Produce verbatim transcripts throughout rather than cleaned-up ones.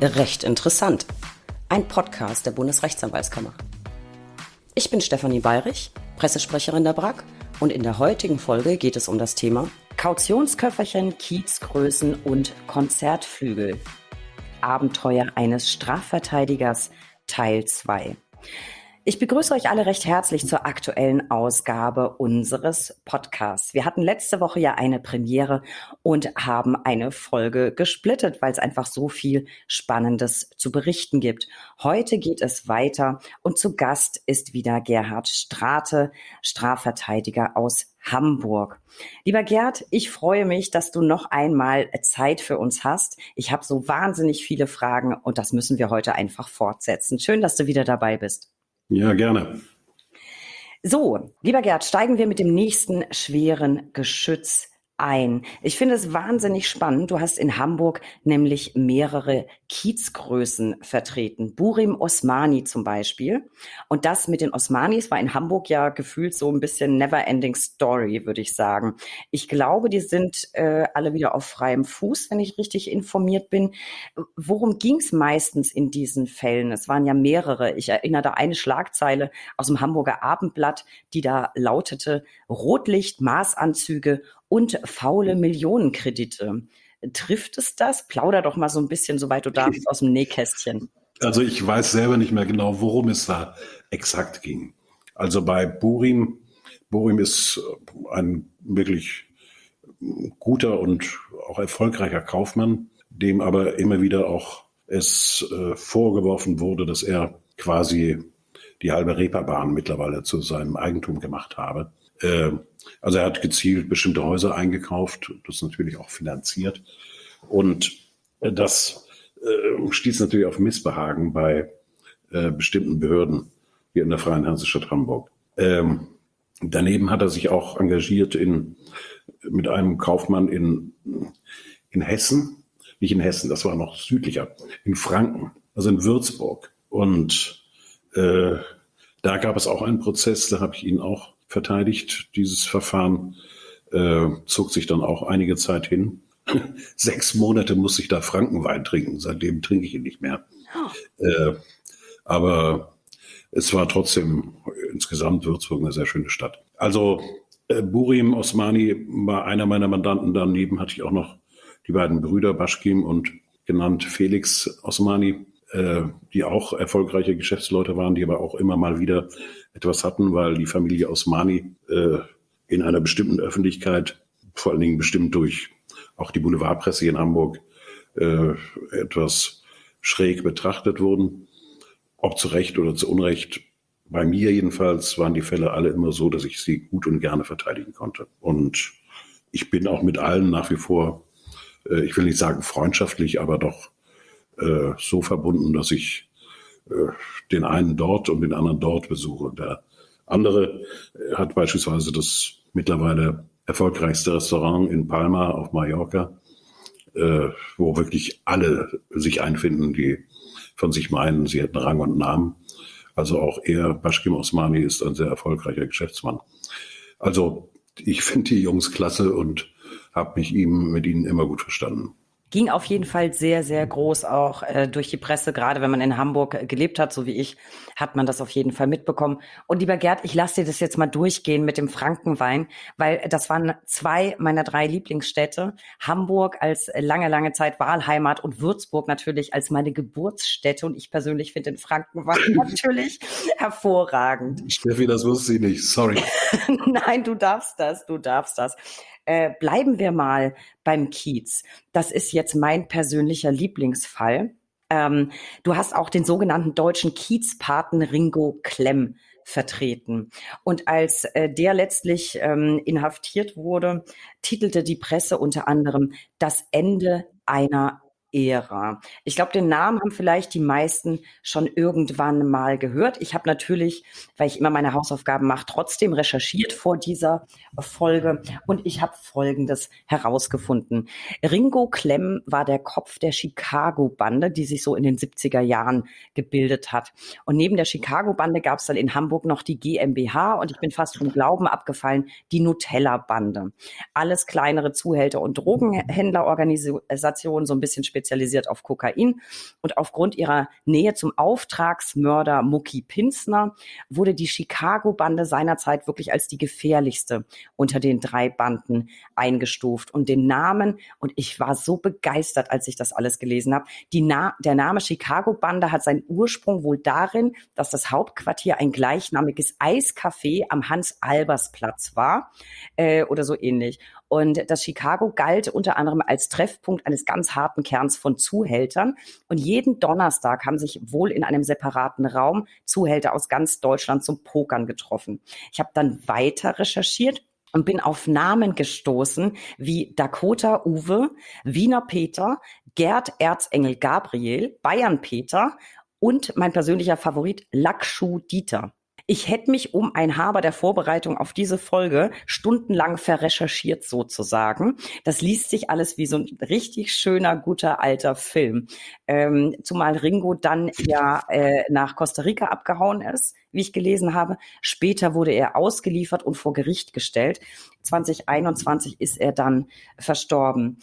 Recht interessant. Ein Podcast der Bundesrechtsanwaltskammer. Ich bin Stefanie Bayrich, Pressesprecherin der B R A K, und in der heutigen Folge geht es um das Thema Kautionsköfferchen, Kiezgrößen und Konzertflügel. Abenteuer eines Strafverteidigers Teil zwei. Ich begrüße euch alle recht herzlich zur aktuellen Ausgabe unseres Podcasts. Wir hatten letzte Woche ja eine Premiere und haben eine Folge gesplittet, weil es einfach so viel Spannendes zu berichten gibt. Heute geht es weiter und zu Gast ist wieder Gerhard Strate, Strafverteidiger aus Hamburg. Lieber Gerd, ich freue mich, dass du noch einmal Zeit für uns hast. Ich habe so wahnsinnig viele Fragen und das müssen wir heute einfach fortsetzen. Schön, dass du wieder dabei bist. Ja, gerne. So, lieber Gerd, steigen wir mit dem nächsten schweren Geschütz ein. Ich finde es wahnsinnig spannend. Du hast in Hamburg nämlich mehrere Kiezgrößen vertreten. Burim Osmani zum Beispiel. Und das mit den Osmanis war in Hamburg ja gefühlt so ein bisschen never-ending Story, würde ich sagen. Ich glaube, die sind äh, alle wieder auf freiem Fuß, wenn ich richtig informiert bin. Worum ging es meistens in diesen Fällen? Es waren ja mehrere. Ich erinnere da eine Schlagzeile aus dem Hamburger Abendblatt, die da lautete: Rotlicht, Maßanzüge und faule Millionenkredite. Trifft es das? Plauder doch mal so ein bisschen, soweit du darfst, aus dem Nähkästchen. Also ich weiß selber nicht mehr genau, worum es da exakt ging. Also bei Burim, Burim ist ein wirklich guter und auch erfolgreicher Kaufmann, dem aber immer wieder auch es äh, vorgeworfen wurde, dass er quasi die halbe Reeperbahn mittlerweile zu seinem Eigentum gemacht habe. Äh, also er hat gezielt bestimmte Häuser eingekauft, das natürlich auch finanziert. Und äh, das äh, stieß natürlich auf Missbehagen bei äh, bestimmten Behörden hier in der Freien Hansestadt Hamburg. Ähm, daneben hat er sich auch engagiert in, mit einem Kaufmann in, in Hessen, nicht in Hessen, das war noch südlicher, in Franken, also in Würzburg. Und äh, da gab es auch einen Prozess, da habe ich ihn auch verteidigt. Dieses Verfahren äh, zog sich dann auch einige Zeit hin. Sechs Monate musste ich da Frankenwein trinken. Seitdem trinke ich ihn nicht mehr. Oh. Äh, aber es war trotzdem insgesamt Würzburg eine sehr schöne Stadt. Also äh, Burim Osmani war einer meiner Mandanten. Daneben hatte ich auch noch die beiden Brüder Baschkim und genannt Felix Osmani, äh, die auch erfolgreiche Geschäftsleute waren, die aber auch immer mal wieder etwas hatten, weil die Familie Osmani äh, in einer bestimmten Öffentlichkeit, vor allen Dingen bestimmt durch auch die Boulevardpresse hier in Hamburg, äh, etwas schräg betrachtet wurden. Ob zu Recht oder zu Unrecht. Bei mir jedenfalls waren die Fälle alle immer so, dass ich sie gut und gerne verteidigen konnte. Und ich bin auch mit allen nach wie vor, äh, ich will nicht sagen freundschaftlich, aber doch äh, so verbunden, dass ich den einen dort und den anderen dort besuche. Der andere hat beispielsweise das mittlerweile erfolgreichste Restaurant in Palma auf Mallorca, äh, wo wirklich alle sich einfinden, die von sich meinen, sie hätten Rang und Namen. Also auch er, Baschkim Osmani, ist ein sehr erfolgreicher Geschäftsmann. Also ich finde die Jungs klasse und habe mich ihm mit ihnen immer gut verstanden. Ging auf jeden Fall sehr, sehr groß auch äh, durch die Presse. Gerade wenn man in Hamburg äh, gelebt hat, so wie ich, hat man das auf jeden Fall mitbekommen. Und lieber Gerd, ich lasse dir das jetzt mal durchgehen mit dem Frankenwein, weil das waren zwei meiner drei Lieblingsstädte. Hamburg als lange, lange Zeit Wahlheimat und Würzburg natürlich als meine Geburtsstätte. Und ich persönlich finde den Frankenwein natürlich hervorragend. Steffi, das wusste ich nicht. Sorry. Nein, du darfst das, du darfst das. Äh, bleiben wir mal beim Kiez. Das ist jetzt mein persönlicher Lieblingsfall. Ähm, du hast auch den sogenannten deutschen Kiezpaten Ringo Klemm vertreten. Und als äh, der letztlich ähm, inhaftiert wurde, titelte die Presse unter anderem Das Ende einer Ära. Ich glaube, den Namen haben vielleicht die meisten schon irgendwann mal gehört. Ich habe natürlich, weil ich immer meine Hausaufgaben mache, trotzdem recherchiert vor dieser Folge und ich habe Folgendes herausgefunden. Ringo Klemm war der Kopf der Chicago-Bande, die sich so in den siebziger Jahren gebildet hat. Und neben der Chicago-Bande gab es dann in Hamburg noch die GmbH und ich bin fast vom Glauben abgefallen, die Nutella-Bande. Alles kleinere Zuhälter- und Drogenhändlerorganisationen, so ein bisschen speziell spezialisiert auf Kokain. Und aufgrund ihrer Nähe zum Auftragsmörder Mucki Pinzner wurde die Chicago-Bande seinerzeit wirklich als die gefährlichste unter den drei Banden eingestuft. Und den Namen, und ich war so begeistert, als ich das alles gelesen habe, die Na- der Name Chicago-Bande hat seinen Ursprung wohl darin, dass das Hauptquartier ein gleichnamiges Eiscafé am Hans-Albers-Platz war äh, oder so ähnlich. Und das Chicago galt unter anderem als Treffpunkt eines ganz harten Kerns von Zuhältern. Und jeden Donnerstag haben sich wohl in einem separaten Raum Zuhälter aus ganz Deutschland zum Pokern getroffen. Ich habe dann weiter recherchiert und bin auf Namen gestoßen wie Dakota Uwe, Wiener Peter, Gerd Erzengel Gabriel, Bayern Peter und mein persönlicher Favorit Lackschuh Dieter. Ich hätte mich um ein Haar bei der Vorbereitung auf diese Folge stundenlang verrecherchiert sozusagen. Das liest sich alles wie so ein richtig schöner, guter, alter Film. Ähm, zumal Ringo dann ja äh, nach Costa Rica abgehauen ist, wie ich gelesen habe. Später wurde er ausgeliefert und vor Gericht gestellt. zwanzig einundzwanzig ist er dann verstorben.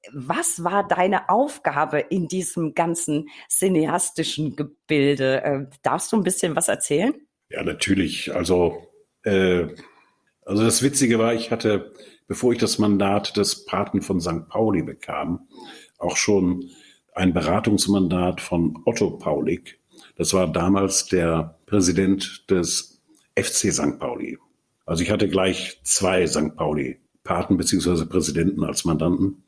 Was war deine Aufgabe in diesem ganzen cineastischen Gebilde? Äh, darfst du ein bisschen was erzählen? Ja, natürlich. Also, äh, also das Witzige war, ich hatte, bevor ich das Mandat des Paten von Sankt Pauli bekam, auch schon ein Beratungsmandat von Otto Paulik. Das war damals der Präsident des F C Sankt Pauli. Also ich hatte gleich zwei Sankt Pauli-Paten bzw. Präsidenten als Mandanten.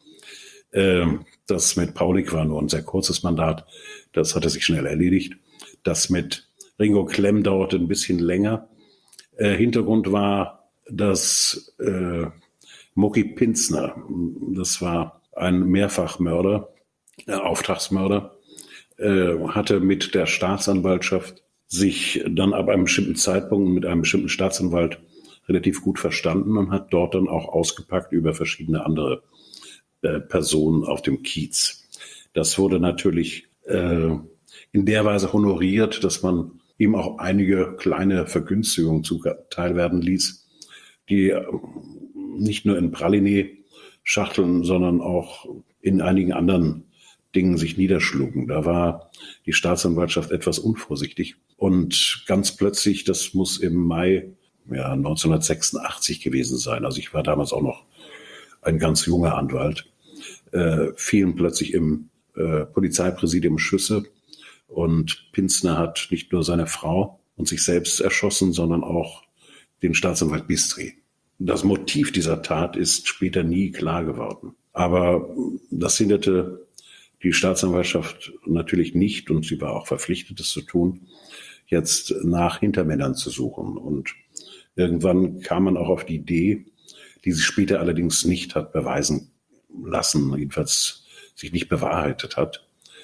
Äh, das mit Paulik war nur ein sehr kurzes Mandat. Das hatte sich schnell erledigt. Das mit Ringo Klemm dauerte ein bisschen länger. Äh, Hintergrund war, dass äh, Mucki Pinzner, das war ein Mehrfachmörder, äh, Auftragsmörder, äh, hatte mit der Staatsanwaltschaft sich dann ab einem bestimmten Zeitpunkt mit einem bestimmten Staatsanwalt relativ gut verstanden und hat dort dann auch ausgepackt über verschiedene andere äh, Personen auf dem Kiez. Das wurde natürlich äh, in der Weise honoriert, dass man ihm auch einige kleine Vergünstigungen zuteil werden ließ, die nicht nur in Praline-Schachteln, sondern auch in einigen anderen Dingen sich niederschlugen. Da war die Staatsanwaltschaft etwas unvorsichtig. Und ganz plötzlich, das muss im Mai ja, neunzehnhundertsechsundachtzig gewesen sein, also ich war damals auch noch ein ganz junger Anwalt, äh, fielen plötzlich im äh, Polizeipräsidium Schüsse. Und Pinzner hat nicht nur seine Frau und sich selbst erschossen, sondern auch den Staatsanwalt Bistri. Das Motiv dieser Tat ist später nie klar geworden. Aber das hinderte die Staatsanwaltschaft natürlich nicht, und sie war auch verpflichtet, es zu tun, jetzt nach Hintermännern zu suchen. Und irgendwann kam man auch auf die Idee, die sich später allerdings nicht hat beweisen lassen, jedenfalls sich nicht bewahrheitet hat,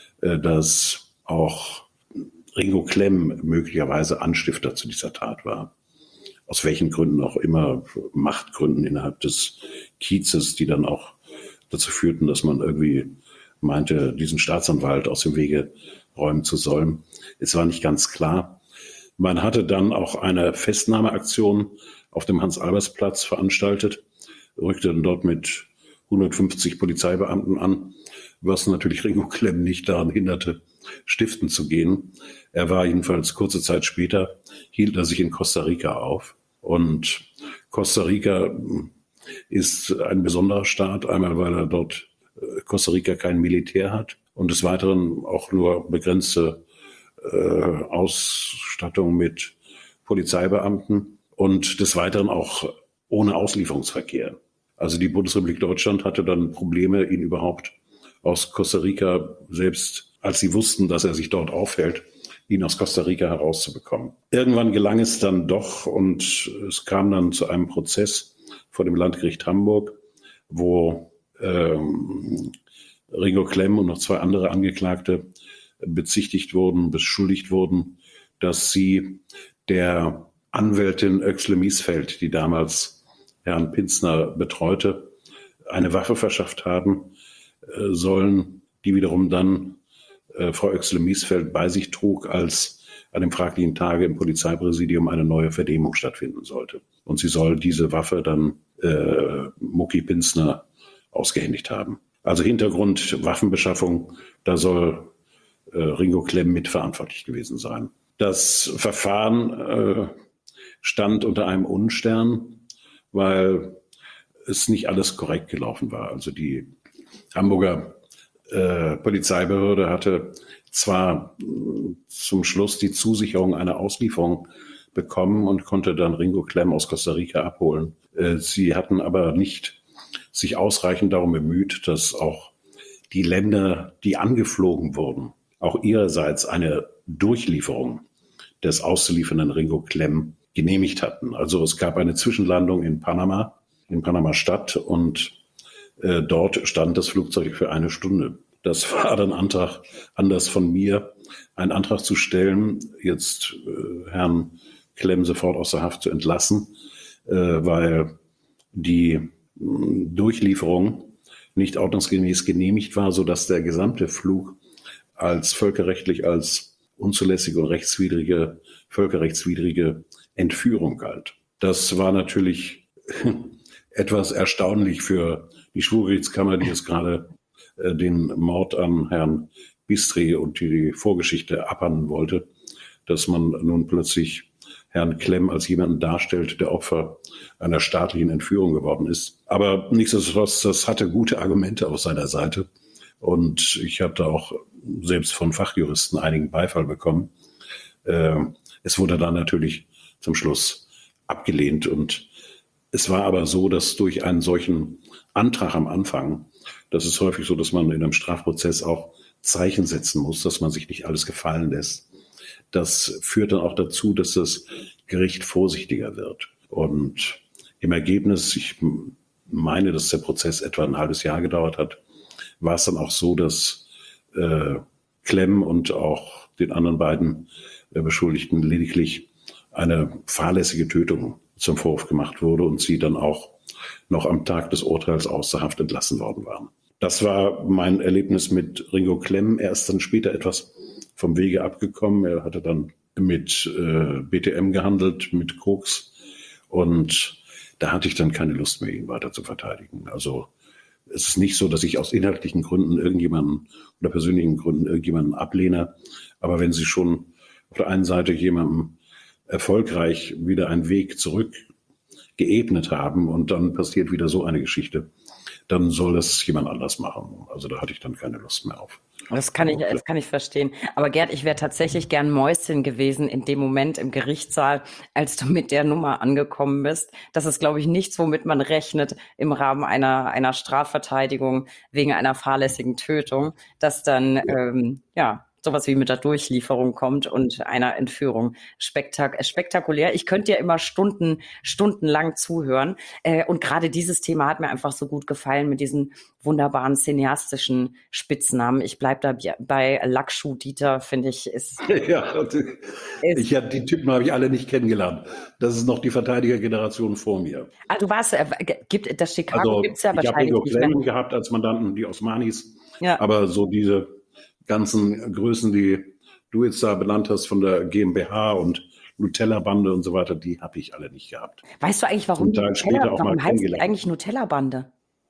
dass auch Ringo Klemm möglicherweise Anstifter zu dieser Tat war. Aus welchen Gründen auch immer, Machtgründen innerhalb des Kiezes, die dann auch dazu führten, dass man irgendwie meinte, diesen Staatsanwalt aus dem Wege räumen zu sollen. Es war nicht ganz klar. Man hatte dann auch eine Festnahmeaktion auf dem Hans-Albers-Platz veranstaltet, rückte dann dort mit hundertfünfzig Polizeibeamten an, was natürlich Ringo Klemm nicht daran hinderte, stiften zu gehen. Er war jedenfalls kurze Zeit später, hielt er sich in Costa Rica auf. Und Costa Rica ist ein besonderer Staat, einmal weil er dort Costa Rica kein Militär hat und des Weiteren auch nur begrenzte äh, Ausstattung mit Polizeibeamten und des Weiteren auch ohne Auslieferungsverkehr. Also die Bundesrepublik Deutschland hatte dann Probleme, ihn überhaupt aus Costa Rica, selbst als sie wussten, dass er sich dort aufhält, ihn aus Costa Rica herauszubekommen. Irgendwann gelang es dann doch und es kam dann zu einem Prozess vor dem Landgericht Hamburg, wo ähm, Ringo Klemm und noch zwei andere Angeklagte bezichtigt wurden, beschuldigt wurden, dass sie der Anwältin Oechsle Miesfeld, die damals Herrn Pinzner betreute, eine Waffe verschafft haben äh, sollen, die wiederum dann äh, Frau Oechsle Miesfeld bei sich trug, als an dem fraglichen Tage im Polizeipräsidium eine neue Vernehmung stattfinden sollte. Und sie soll diese Waffe dann äh, Mucki Pinzner ausgehändigt haben. Also Hintergrund Waffenbeschaffung, da soll äh, Ringo Klemm mitverantwortlich gewesen sein. Das Verfahren äh, stand unter einem Unstern, weil es nicht alles korrekt gelaufen war. Also die Hamburger äh, Polizeibehörde hatte zwar äh, zum Schluss die Zusicherung einer Auslieferung bekommen und konnte dann Ringo Klemm aus Costa Rica abholen. Äh, sie hatten aber nicht sich ausreichend darum bemüht, dass auch die Länder, die angeflogen wurden, auch ihrerseits eine Durchlieferung des auszuliefernden Ringo Klemm genehmigt hatten. Also es gab eine Zwischenlandung in Panama, in Panama-Stadt, und äh, dort stand das Flugzeug für eine Stunde. Das war dann Antrag, anders von mir, einen Antrag zu stellen, jetzt äh, Herrn Klemm sofort aus der Haft zu entlassen, äh, weil die Durchlieferung nicht ordnungsgemäß genehmigt war, sodass der gesamte Flug als völkerrechtlich als unzulässige und rechtswidrige, völkerrechtswidrige Entführung galt. Das war natürlich etwas erstaunlich für die Schwurgerichtskammer, die es gerade äh, den Mord an Herrn Bistri und die Vorgeschichte abhandeln wollte, dass man nun plötzlich Herrn Klemm als jemanden darstellt, der Opfer einer staatlichen Entführung geworden ist. Aber nichtsdestotrotz, das hatte gute Argumente auf seiner Seite. Und ich hatte auch selbst von Fachjuristen einigen Beifall bekommen. Äh, es wurde dann natürlich zum Schluss abgelehnt. Und es war aber so, dass durch einen solchen Antrag am Anfang, das ist häufig so, dass man in einem Strafprozess auch Zeichen setzen muss, dass man sich nicht alles gefallen lässt. Das führt dann auch dazu, dass das Gericht vorsichtiger wird. Und im Ergebnis, ich meine, dass der Prozess etwa ein halbes Jahr gedauert hat, war es dann auch so, dass äh, Klemm und auch den anderen beiden äh, Beschuldigten lediglich eine fahrlässige Tötung zum Vorwurf gemacht wurde und sie dann auch noch am Tag des Urteils aus der Haft entlassen worden waren. Das war mein Erlebnis mit Ringo Klemm. Er ist dann später etwas vom Wege abgekommen. Er hatte dann mit äh, B T M gehandelt, mit Koks. Und da hatte ich dann keine Lust mehr, ihn weiter zu verteidigen. Also es ist nicht so, dass ich aus inhaltlichen Gründen irgendjemanden oder persönlichen Gründen irgendjemanden ablehne. Aber wenn Sie schon auf der einen Seite jemandem erfolgreich wieder einen Weg zurück geebnet haben und dann passiert wieder so eine Geschichte, dann soll das jemand anders machen. Also da hatte ich dann keine Lust mehr auf. Das kann ich, das kann ich verstehen. Aber Gerd, ich wäre tatsächlich gern Mäuschen gewesen in dem Moment im Gerichtssaal, als du mit der Nummer angekommen bist. Das ist, glaube ich, nichts, womit man rechnet im Rahmen einer, einer Strafverteidigung wegen einer fahrlässigen Tötung, dass dann, ja, ähm, ja sowas wie mit der Durchlieferung kommt und einer Entführung. Spektak- spektakulär. Ich könnte ja immer Stunden, stundenlang zuhören. Äh, und gerade dieses Thema hat mir einfach so gut gefallen mit diesen wunderbaren cineastischen Spitznamen. Ich bleibe da bei Lackschuh Dieter, finde ich, ist... Ja, ist ich hab, die Typen habe ich alle nicht kennengelernt. Das ist noch die Verteidigergeneration vor mir. Ah, du warst, äh, gibt, das Chicago also, gibt es ja ich wahrscheinlich nicht mehr. Ich habe Ringo Klemm mehr. gehabt als Mandanten, die Osmanis. Ja. Aber so diese ganzen Größen, die du jetzt da benannt hast von der GmbH und Nutella-Bande und so weiter, die habe ich alle nicht gehabt. Weißt du eigentlich, warum, Nutella, später auch warum mal heißt die eigentlich Nutella-Bande?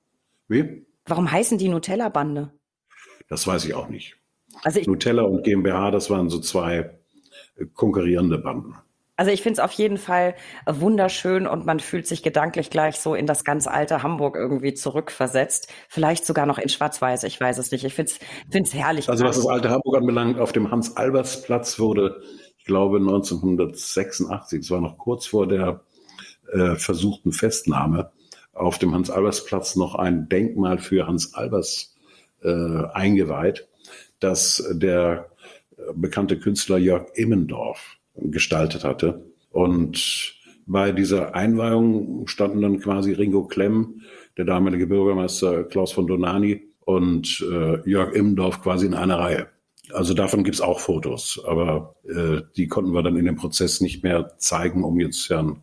Wie? Warum heißen die Nutella-Bande? Das weiß ich auch nicht. Also ich, Nutella und GmbH, das waren so zwei konkurrierende Banden. Also ich finde es auf jeden Fall wunderschön und man fühlt sich gedanklich gleich so in das ganz alte Hamburg irgendwie zurückversetzt. Vielleicht sogar noch in Schwarz-Weiß, ich weiß es nicht. Ich finde es herrlich. Also was das alte Hamburg anbelangt, auf dem Hans-Albers-Platz wurde, ich glaube neunzehnhundertsechsundachtzig, es war noch kurz vor der äh, versuchten Festnahme, auf dem Hans-Albers-Platz noch ein Denkmal für Hans Albers äh, eingeweiht, das der äh, bekannte Künstler Jörg Immendorf gestaltet hatte. Und bei dieser Einweihung standen dann quasi Ringo Klemm, der damalige Bürgermeister Klaus von Donani und äh, Jörg Immendorf quasi in einer Reihe. Also davon gibt's auch Fotos, aber äh, die konnten wir dann in dem Prozess nicht mehr zeigen, um jetzt Herrn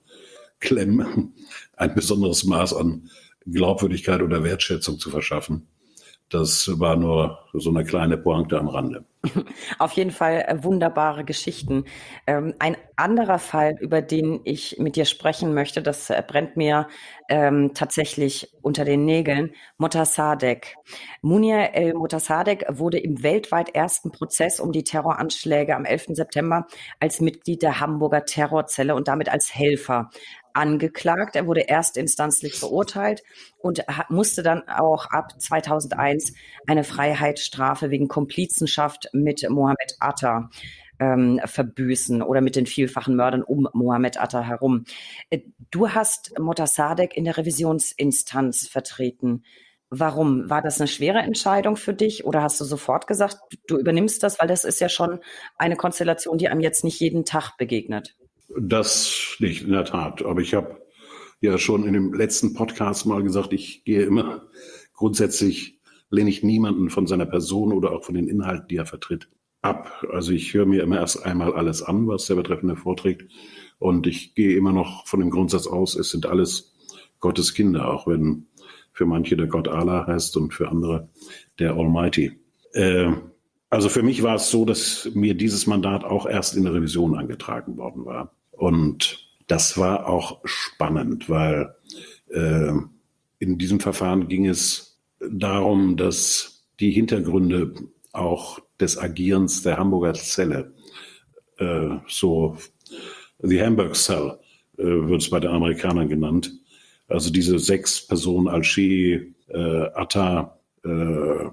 Klemm ein besonderes Maß an Glaubwürdigkeit oder Wertschätzung zu verschaffen. Das war nur so eine kleine Pointe am Rande. Auf jeden Fall äh, wunderbare Geschichten. Ähm, ein anderer Fall, über den ich mit dir sprechen möchte, das äh, brennt mir ähm, tatsächlich unter den Nägeln. Motassadegh. Munir el-Motassadegh wurde im weltweit ersten Prozess um die Terroranschläge am elften September als Mitglied der Hamburger Terrorzelle und damit als Helfer angeklagt. Er wurde erstinstanzlich verurteilt und musste dann auch ab zweitausendeins eine Freiheitsstrafe wegen Komplizenschaft mit Mohammed Atta ähm, verbüßen oder mit den vielfachen Mördern um Mohammed Atta herum. Du hast Motassadegh in der Revisionsinstanz vertreten. Warum? War das eine schwere Entscheidung für dich oder hast du sofort gesagt, du übernimmst das? Weil das ist ja schon eine Konstellation, die einem jetzt nicht jeden Tag begegnet. Das nicht, in der Tat. Aber ich habe ja schon in dem letzten Podcast mal gesagt, ich gehe immer grundsätzlich, lehne ich niemanden von seiner Person oder auch von den Inhalten, die er vertritt, ab. Also ich höre mir immer erst einmal alles an, was der Betreffende vorträgt. Und ich gehe immer noch von dem Grundsatz aus, es sind alles Gottes Kinder, auch wenn für manche der Gott Allah heißt und für andere der Almighty. Äh, also für mich war es so, dass mir dieses Mandat auch erst in der Revision angetragen worden war. Und das war auch spannend, weil äh, in diesem Verfahren ging es darum, dass die Hintergründe auch des Agierens der Hamburger Zelle, äh, so the Hamburg Cell äh, wird es bei den Amerikanern genannt, also diese sechs Personen, Al-Shii, äh, Atta, äh,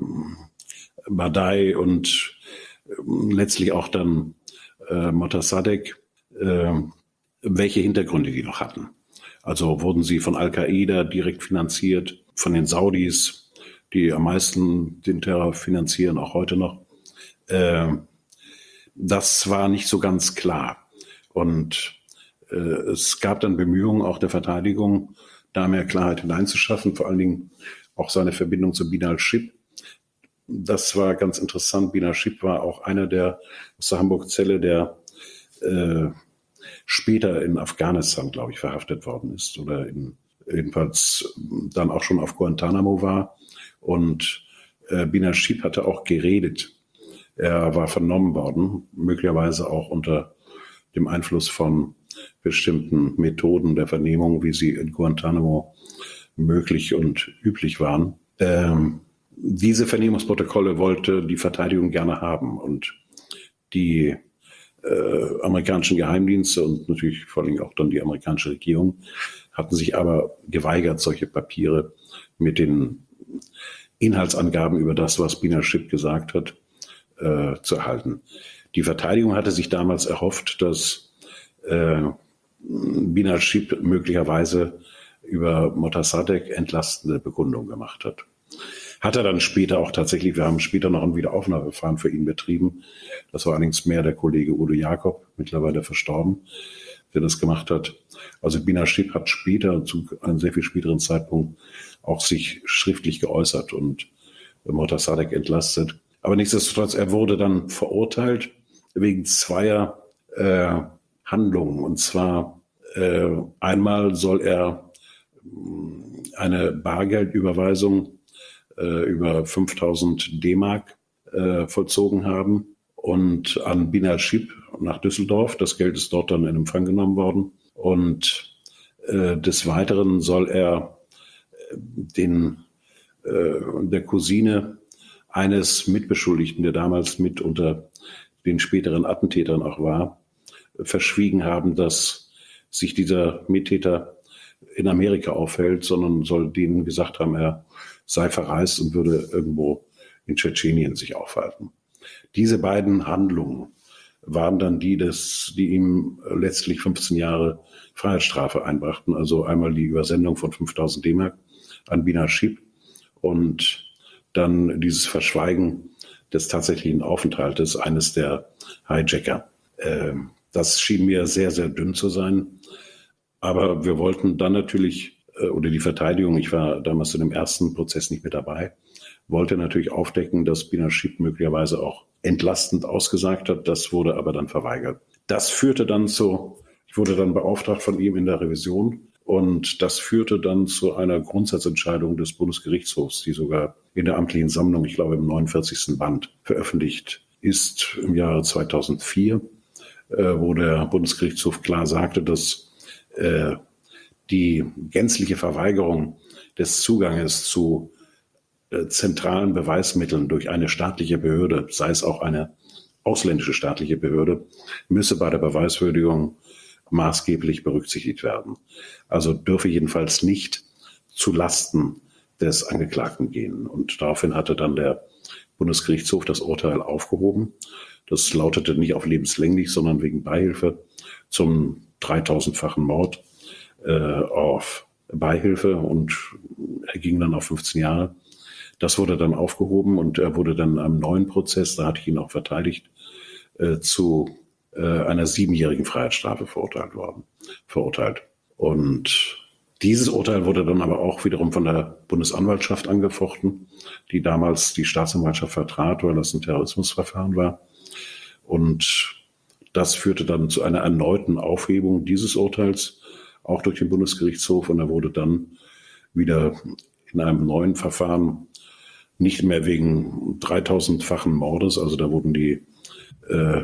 Badai und äh, letztlich auch dann äh, Motassadegh, äh, welche Hintergründe die noch hatten. Also wurden sie von Al-Qaida direkt finanziert, von den Saudis, die am meisten den Terror finanzieren, auch heute noch. Äh, das war nicht so ganz klar. Und äh, es gab dann Bemühungen auch der Verteidigung, da mehr Klarheit hineinzuschaffen, vor allen Dingen auch seine Verbindung zu Binal Ship. Das war ganz interessant. Binal Ship war auch einer der aus der Hamburg-Zelle, der äh, später in Afghanistan, glaube ich, verhaftet worden ist oder in, jedenfalls dann auch schon auf Guantanamo war. Und äh, Binal Ship hatte auch geredet. Er war vernommen worden, möglicherweise auch unter dem Einfluss von bestimmten Methoden der Vernehmung, wie sie in Guantanamo möglich und üblich waren. Ähm, diese Vernehmungsprotokolle wollte die Verteidigung gerne haben und die äh, amerikanischen Geheimdienste und natürlich vor allem auch dann die amerikanische Regierung hatten sich aber geweigert, solche Papiere mit den Inhaltsangaben über das, was Binal Ship gesagt hat, äh, zu erhalten. Die Verteidigung hatte sich damals erhofft, dass äh, Binal Ship möglicherweise über Motassadegh entlastende Bekundung gemacht hat. Hat er dann später auch tatsächlich, wir haben später noch ein Wiederaufnahmeverfahren für ihn betrieben. Das war allerdings mehr der Kollege Udo Jakob, mittlerweile verstorben, der das gemacht hat. Also Binal Ship hat später, zu einem sehr viel späteren Zeitpunkt, auch sich schriftlich geäußert und Motassadegh entlastet. Aber nichtsdestotrotz, er wurde dann verurteilt wegen zweier äh, Handlungen. Und zwar äh, einmal soll er eine Bargeldüberweisung äh, über fünftausend D-Mark äh, vollzogen haben und an Binal Ship nach Düsseldorf. Das Geld ist dort dann in Empfang genommen worden. Und äh, des Weiteren soll er den äh, der Cousine eines Mitbeschuldigten, der damals mit unter den späteren Attentätern auch war, verschwiegen haben, dass sich dieser Mittäter in Amerika aufhält, sondern soll denen gesagt haben, er sei verreist und würde irgendwo in Tschetschenien sich aufhalten. Diese beiden Handlungen waren dann die, des, die ihm letztlich fünfzehn Jahre Freiheitsstrafe einbrachten. Also einmal die Übersendung von fünftausend D-Mark an Binal Ship und dann dieses Verschweigen des tatsächlichen Aufenthaltes eines der Hijacker. Ähm, das schien mir sehr, sehr dünn zu sein. Aber wir wollten dann natürlich, äh, oder die Verteidigung, ich war damals in dem ersten Prozess nicht mit dabei, wollte natürlich aufdecken, dass Binal Ship möglicherweise auch entlastend ausgesagt hat. Das wurde aber dann verweigert. Das führte dann zu, ich wurde dann beauftragt von ihm in der Revision Und das führte dann zu einer Grundsatzentscheidung des Bundesgerichtshofs, die sogar in der amtlichen Sammlung, ich glaube im neunundvierzigsten Band, veröffentlicht ist im Jahre zweitausendvier, äh, wo der Bundesgerichtshof klar sagte, dass äh, die gänzliche Verweigerung des Zuganges zu äh, zentralen Beweismitteln durch eine staatliche Behörde, sei es auch eine ausländische staatliche Behörde, müsse bei der Beweiswürdigung maßgeblich berücksichtigt werden. Also dürfe jedenfalls nicht zu Lasten des Angeklagten gehen. Und daraufhin hatte dann der Bundesgerichtshof das Urteil aufgehoben. Das lautete nicht auf lebenslänglich, sondern wegen Beihilfe zum dreitausendfachen Mord äh, auf Beihilfe, und er ging dann auf fünfzehn Jahre. Das wurde dann aufgehoben und er wurde dann am neuen Prozess, da hatte ich ihn auch verteidigt, äh, zu äh, einer siebenjährigen Freiheitsstrafe verurteilt worden, verurteilt. Und dieses Urteil wurde dann aber auch wiederum von der Bundesanwaltschaft angefochten, die damals die Staatsanwaltschaft vertrat, weil das ein Terrorismusverfahren war. Und das führte dann zu einer erneuten Aufhebung dieses Urteils, auch durch den Bundesgerichtshof. Und er wurde dann wieder in einem neuen Verfahren, nicht mehr wegen dreitausendfachen Mordes, also da wurden die, äh,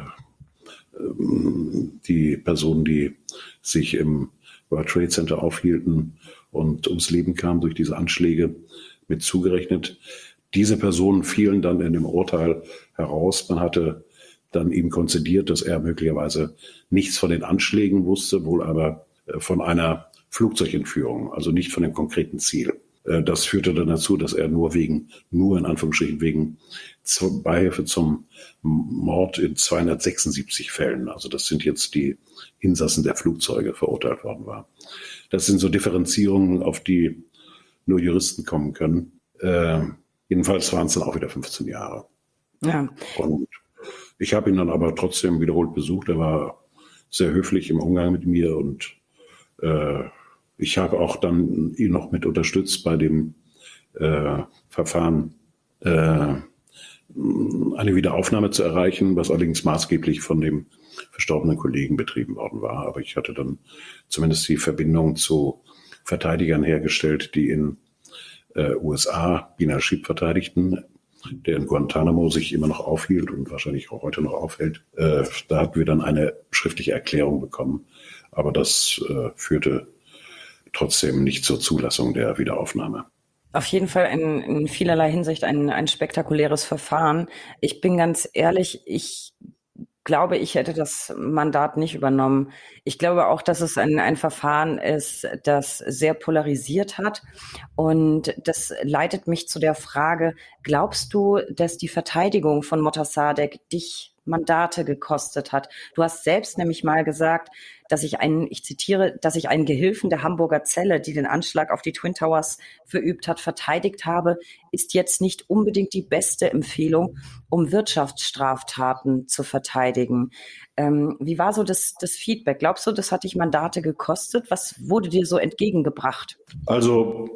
die Personen, die sich im World Trade Center aufhielten und ums Leben kamen durch diese Anschläge, mit zugerechnet. Diese Personen fielen dann in dem Urteil heraus. Man hatte dann ihm konzidiert, dass er möglicherweise nichts von den Anschlägen wusste, wohl aber von einer Flugzeugentführung, also nicht von dem konkreten Ziel. Das führte dann dazu, dass er nur wegen, nur in Anführungsstrichen wegen Beihilfe zum Mord in zweihundertsechsundsiebzig Fällen, also das sind jetzt die Insassen der Flugzeuge, verurteilt worden war. Das sind so Differenzierungen, auf die nur Juristen kommen können. Äh, jedenfalls waren es dann auch wieder fünfzehn Jahre. Ja. Und ich habe ihn dann aber trotzdem wiederholt besucht. Er war sehr höflich im Umgang mit mir und äh, ich habe auch dann ihn noch mit unterstützt bei dem äh, Verfahren, äh, eine Wiederaufnahme zu erreichen, was allerdings maßgeblich von dem verstorbenen Kollegen betrieben worden war. Aber ich hatte dann zumindest die Verbindung zu Verteidigern hergestellt, die in äh, U S A Bin al-Shib verteidigten, der in Guantanamo sich immer noch aufhielt und wahrscheinlich auch heute noch aufhält. Äh, da hatten wir dann eine schriftliche Erklärung bekommen. Aber das äh, führte trotzdem nicht zur Zulassung der Wiederaufnahme. Auf jeden Fall in, in vielerlei Hinsicht ein, ein spektakuläres Verfahren. Ich bin ganz ehrlich, ich glaube, ich hätte das Mandat nicht übernommen. Ich glaube auch, dass es ein, ein Verfahren ist, das sehr polarisiert hat. Und das leitet mich zu der Frage, glaubst du, dass die Verteidigung von Motassadegh dich Mandate gekostet hat? Du hast selbst nämlich mal gesagt, dass ich einen, ich zitiere, dass ich einen Gehilfen der Hamburger Zelle, die den Anschlag auf die Twin Towers verübt hat, verteidigt habe, ist jetzt nicht unbedingt die beste Empfehlung, um Wirtschaftsstraftaten zu verteidigen. Ähm, wie war so das, das Feedback? Glaubst du, das hat dich Mandate gekostet? Was wurde dir so entgegengebracht? Also,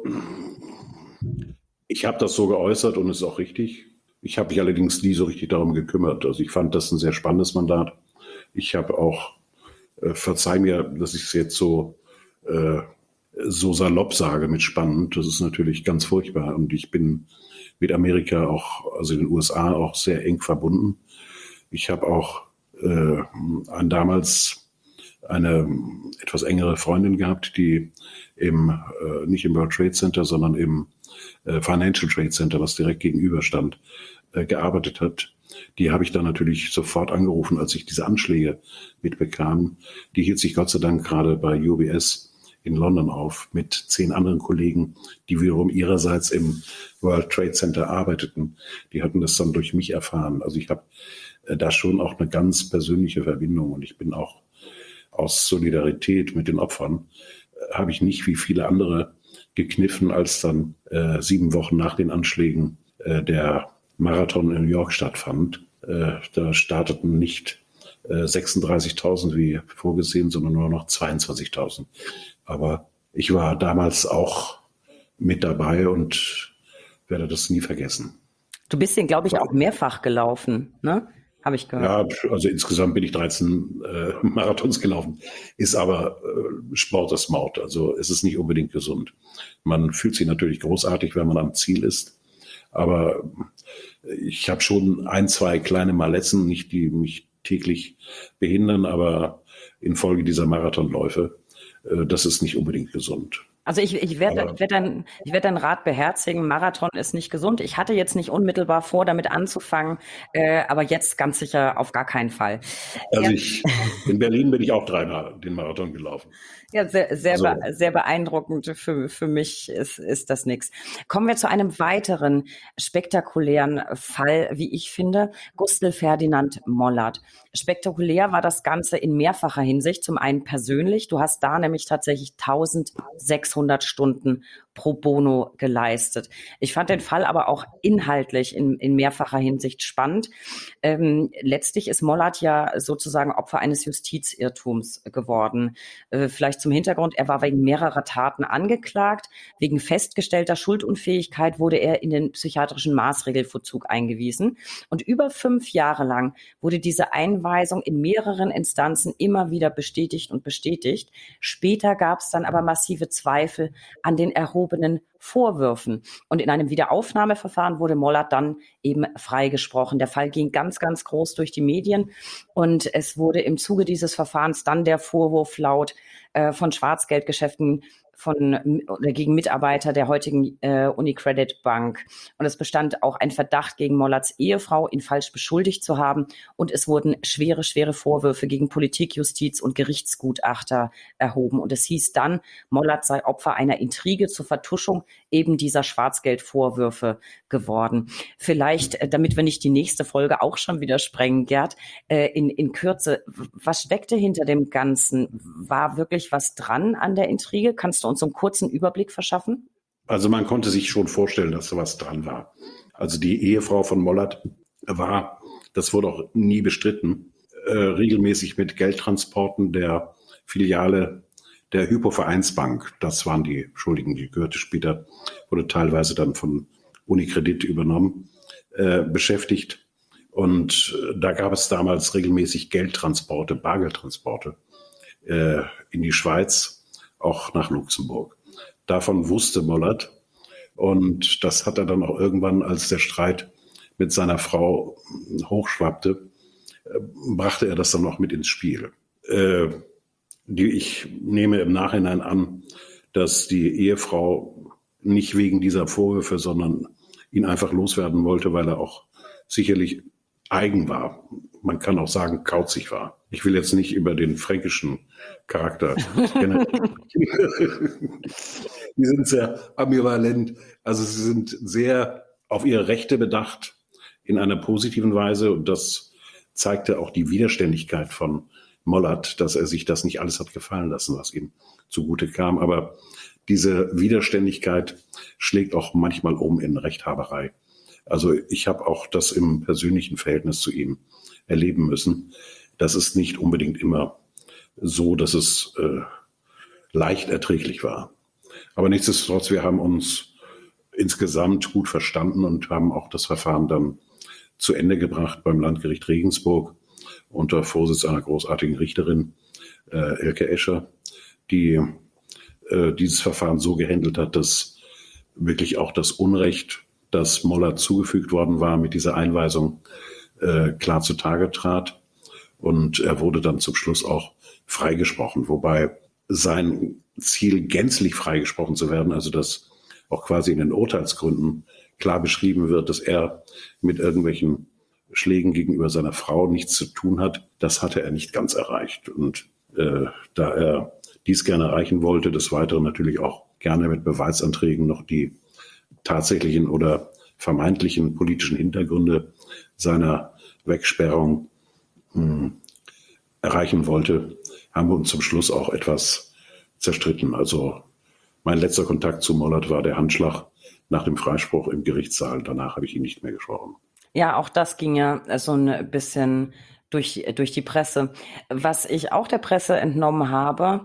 ich habe das so geäußert und ist auch richtig. Ich habe mich allerdings nie so richtig darum gekümmert. Also ich fand das ein sehr spannendes Mandat. Ich habe auch, äh, verzeih mir, dass ich es jetzt so, äh, so salopp sage mit spannend. Das ist natürlich ganz furchtbar. Und ich bin mit Amerika auch, also in den U S A auch sehr eng verbunden. Ich habe auch äh, ein, damals eine etwas engere Freundin gehabt, die im, äh, nicht im World Trade Center, sondern im äh, Financial Trade Center, was direkt gegenüber stand, äh, gearbeitet hat. Die habe ich dann natürlich sofort angerufen, als ich diese Anschläge mitbekam. Die hielt sich Gott sei Dank gerade bei U B S in London auf mit zehn anderen Kollegen, die wiederum ihrerseits im World Trade Center arbeiteten. Die hatten das dann durch mich erfahren. Also ich habe äh, da schon auch eine ganz persönliche Verbindung und ich bin auch aus Solidarität mit den Opfern, äh, habe ich nicht wie viele andere gekniffen, als dann äh, sieben Wochen nach den Anschlägen äh, der Marathon in New York stattfand. Äh, da starteten nicht äh, sechsunddreißigtausend wie vorgesehen, sondern nur noch zweiundzwanzigtausend. Aber ich war damals auch mit dabei und werde das nie vergessen. Du bist den, glaube ich, auch mehrfach gelaufen, ne? habe ich gehört. Ja, also insgesamt bin ich dreizehn äh, Marathons gelaufen. Ist aber äh, Sport ist Mord. Also es ist nicht unbedingt gesund. Man fühlt sich natürlich großartig, wenn man am Ziel ist. Aber ich habe schon ein, zwei kleine Malessen, nicht die mich täglich behindern, aber infolge dieser Marathonläufe, äh, das ist nicht unbedingt gesund. Also ich, ich werde Aber ich werd dein, ich werd dein Rat beherzigen, Marathon ist nicht gesund. Ich hatte jetzt nicht unmittelbar vor, damit anzufangen, äh, aber jetzt ganz sicher auf gar keinen Fall. also Ja, ich, in Berlin bin ich auch dreimal den Marathon gelaufen. ja sehr, sehr, be Also sehr beeindruckend. Für, für mich ist, ist das nichts. Kommen wir zu einem weiteren spektakulären Fall, wie ich finde, Gustl Ferdinand Mollert. Spektakulär war das Ganze in mehrfacher Hinsicht. Zum einen persönlich. Du hast da nämlich tatsächlich eintausendsechshundert Stunden pro bono geleistet. Ich fand den Fall aber auch inhaltlich in, in mehrfacher Hinsicht spannend. Ähm, letztlich ist Mollert ja sozusagen Opfer eines Justizirrtums geworden. Äh, vielleicht zum Hintergrund, er war wegen mehrerer Taten angeklagt. Wegen festgestellter Schuldunfähigkeit wurde er in den psychiatrischen Maßregelvollzug eingewiesen. Und über fünf Jahre lang wurde diese Einweisung in mehreren Instanzen immer wieder bestätigt und bestätigt. Später gab es dann aber massive Zweifel an den erhobenen Vorwürfen. Und in einem Wiederaufnahmeverfahren wurde Mollert dann eben freigesprochen. Der Fall ging ganz, ganz groß durch die Medien und es wurde im Zuge dieses Verfahrens dann der Vorwurf laut äh, von Schwarzgeldgeschäften von oder gegen Mitarbeiter der heutigen äh, Unicredit Bank. Und es bestand auch ein Verdacht gegen Mollerts Ehefrau, ihn falsch beschuldigt zu haben. Und es wurden schwere, schwere Vorwürfe gegen Politik, Justiz und Gerichtsgutachter erhoben. Und es hieß dann, Mollert sei Opfer einer Intrige zur Vertuschung eben dieser Schwarzgeldvorwürfe geworden. Vielleicht, äh, damit wir nicht die nächste Folge auch schon wieder sprengen, Gerd, äh, in, in Kürze, was steckte hinter dem Ganzen? War wirklich was dran an der Intrige? Kannst du uns so einen kurzen Überblick verschaffen? Also man konnte sich schon vorstellen, dass sowas dran war. Also die Ehefrau von Mollert war, das wurde auch nie bestritten, äh, regelmäßig mit Geldtransporten der Filiale der Hypo-Vereinsbank, das waren die Schuldigen, die gehörte später, wurde teilweise dann von Unicredit übernommen, äh, beschäftigt. Und äh, da gab es damals regelmäßig Geldtransporte, Bargeldtransporte äh, in die Schweiz, auch nach Luxemburg. Davon wusste Mollert und das hat er dann auch irgendwann, als der Streit mit seiner Frau hochschwappte, äh, brachte er das dann auch mit ins Spiel. Äh, die, ich nehme im Nachhinein an, dass die Ehefrau nicht wegen dieser Vorwürfe, sondern ihn einfach loswerden wollte, weil er auch sicherlich eigen war. Man kann auch sagen, kauzig war. Ich will jetzt nicht über den fränkischen Charakter generell. Die sind sehr ambivalent. Also sie sind sehr auf ihre Rechte bedacht in einer positiven Weise. Und das zeigte auch die Widerständigkeit von Mollert, dass er sich das nicht alles hat gefallen lassen, was ihm zugute kam. Aber diese Widerständigkeit schlägt auch manchmal um in Rechthaberei. Also ich habe auch das im persönlichen Verhältnis zu ihm erleben müssen. Das ist nicht unbedingt immer so, dass es äh, leicht erträglich war. Aber nichtsdestotrotz, wir haben uns insgesamt gut verstanden und haben auch das Verfahren dann zu Ende gebracht beim Landgericht Regensburg unter Vorsitz einer großartigen Richterin, äh, Elke Escher, die äh, dieses Verfahren so gehandelt hat, dass wirklich auch das Unrecht, das Mollert zugefügt worden war mit dieser Einweisung, äh, klar zutage trat. Und er wurde dann zum Schluss auch freigesprochen, wobei sein Ziel, gänzlich freigesprochen zu werden, also dass auch quasi in den Urteilsgründen klar beschrieben wird, dass er mit irgendwelchen Schlägen gegenüber seiner Frau nichts zu tun hat, das hatte er nicht ganz erreicht. Und äh, da er dies gerne erreichen wollte, des Weiteren natürlich auch gerne mit Beweisanträgen noch die tatsächlichen oder vermeintlichen politischen Hintergründe seiner Wegsperrung mh, erreichen wollte, haben wir uns zum Schluss auch etwas zerstritten. Also mein letzter Kontakt zu Mollert war der Handschlag nach dem Freispruch im Gerichtssaal. Danach habe ich ihn nicht mehr gesprochen. Ja, auch das ging ja so ein bisschen durch, durch die Presse. Was ich auch der Presse entnommen habe,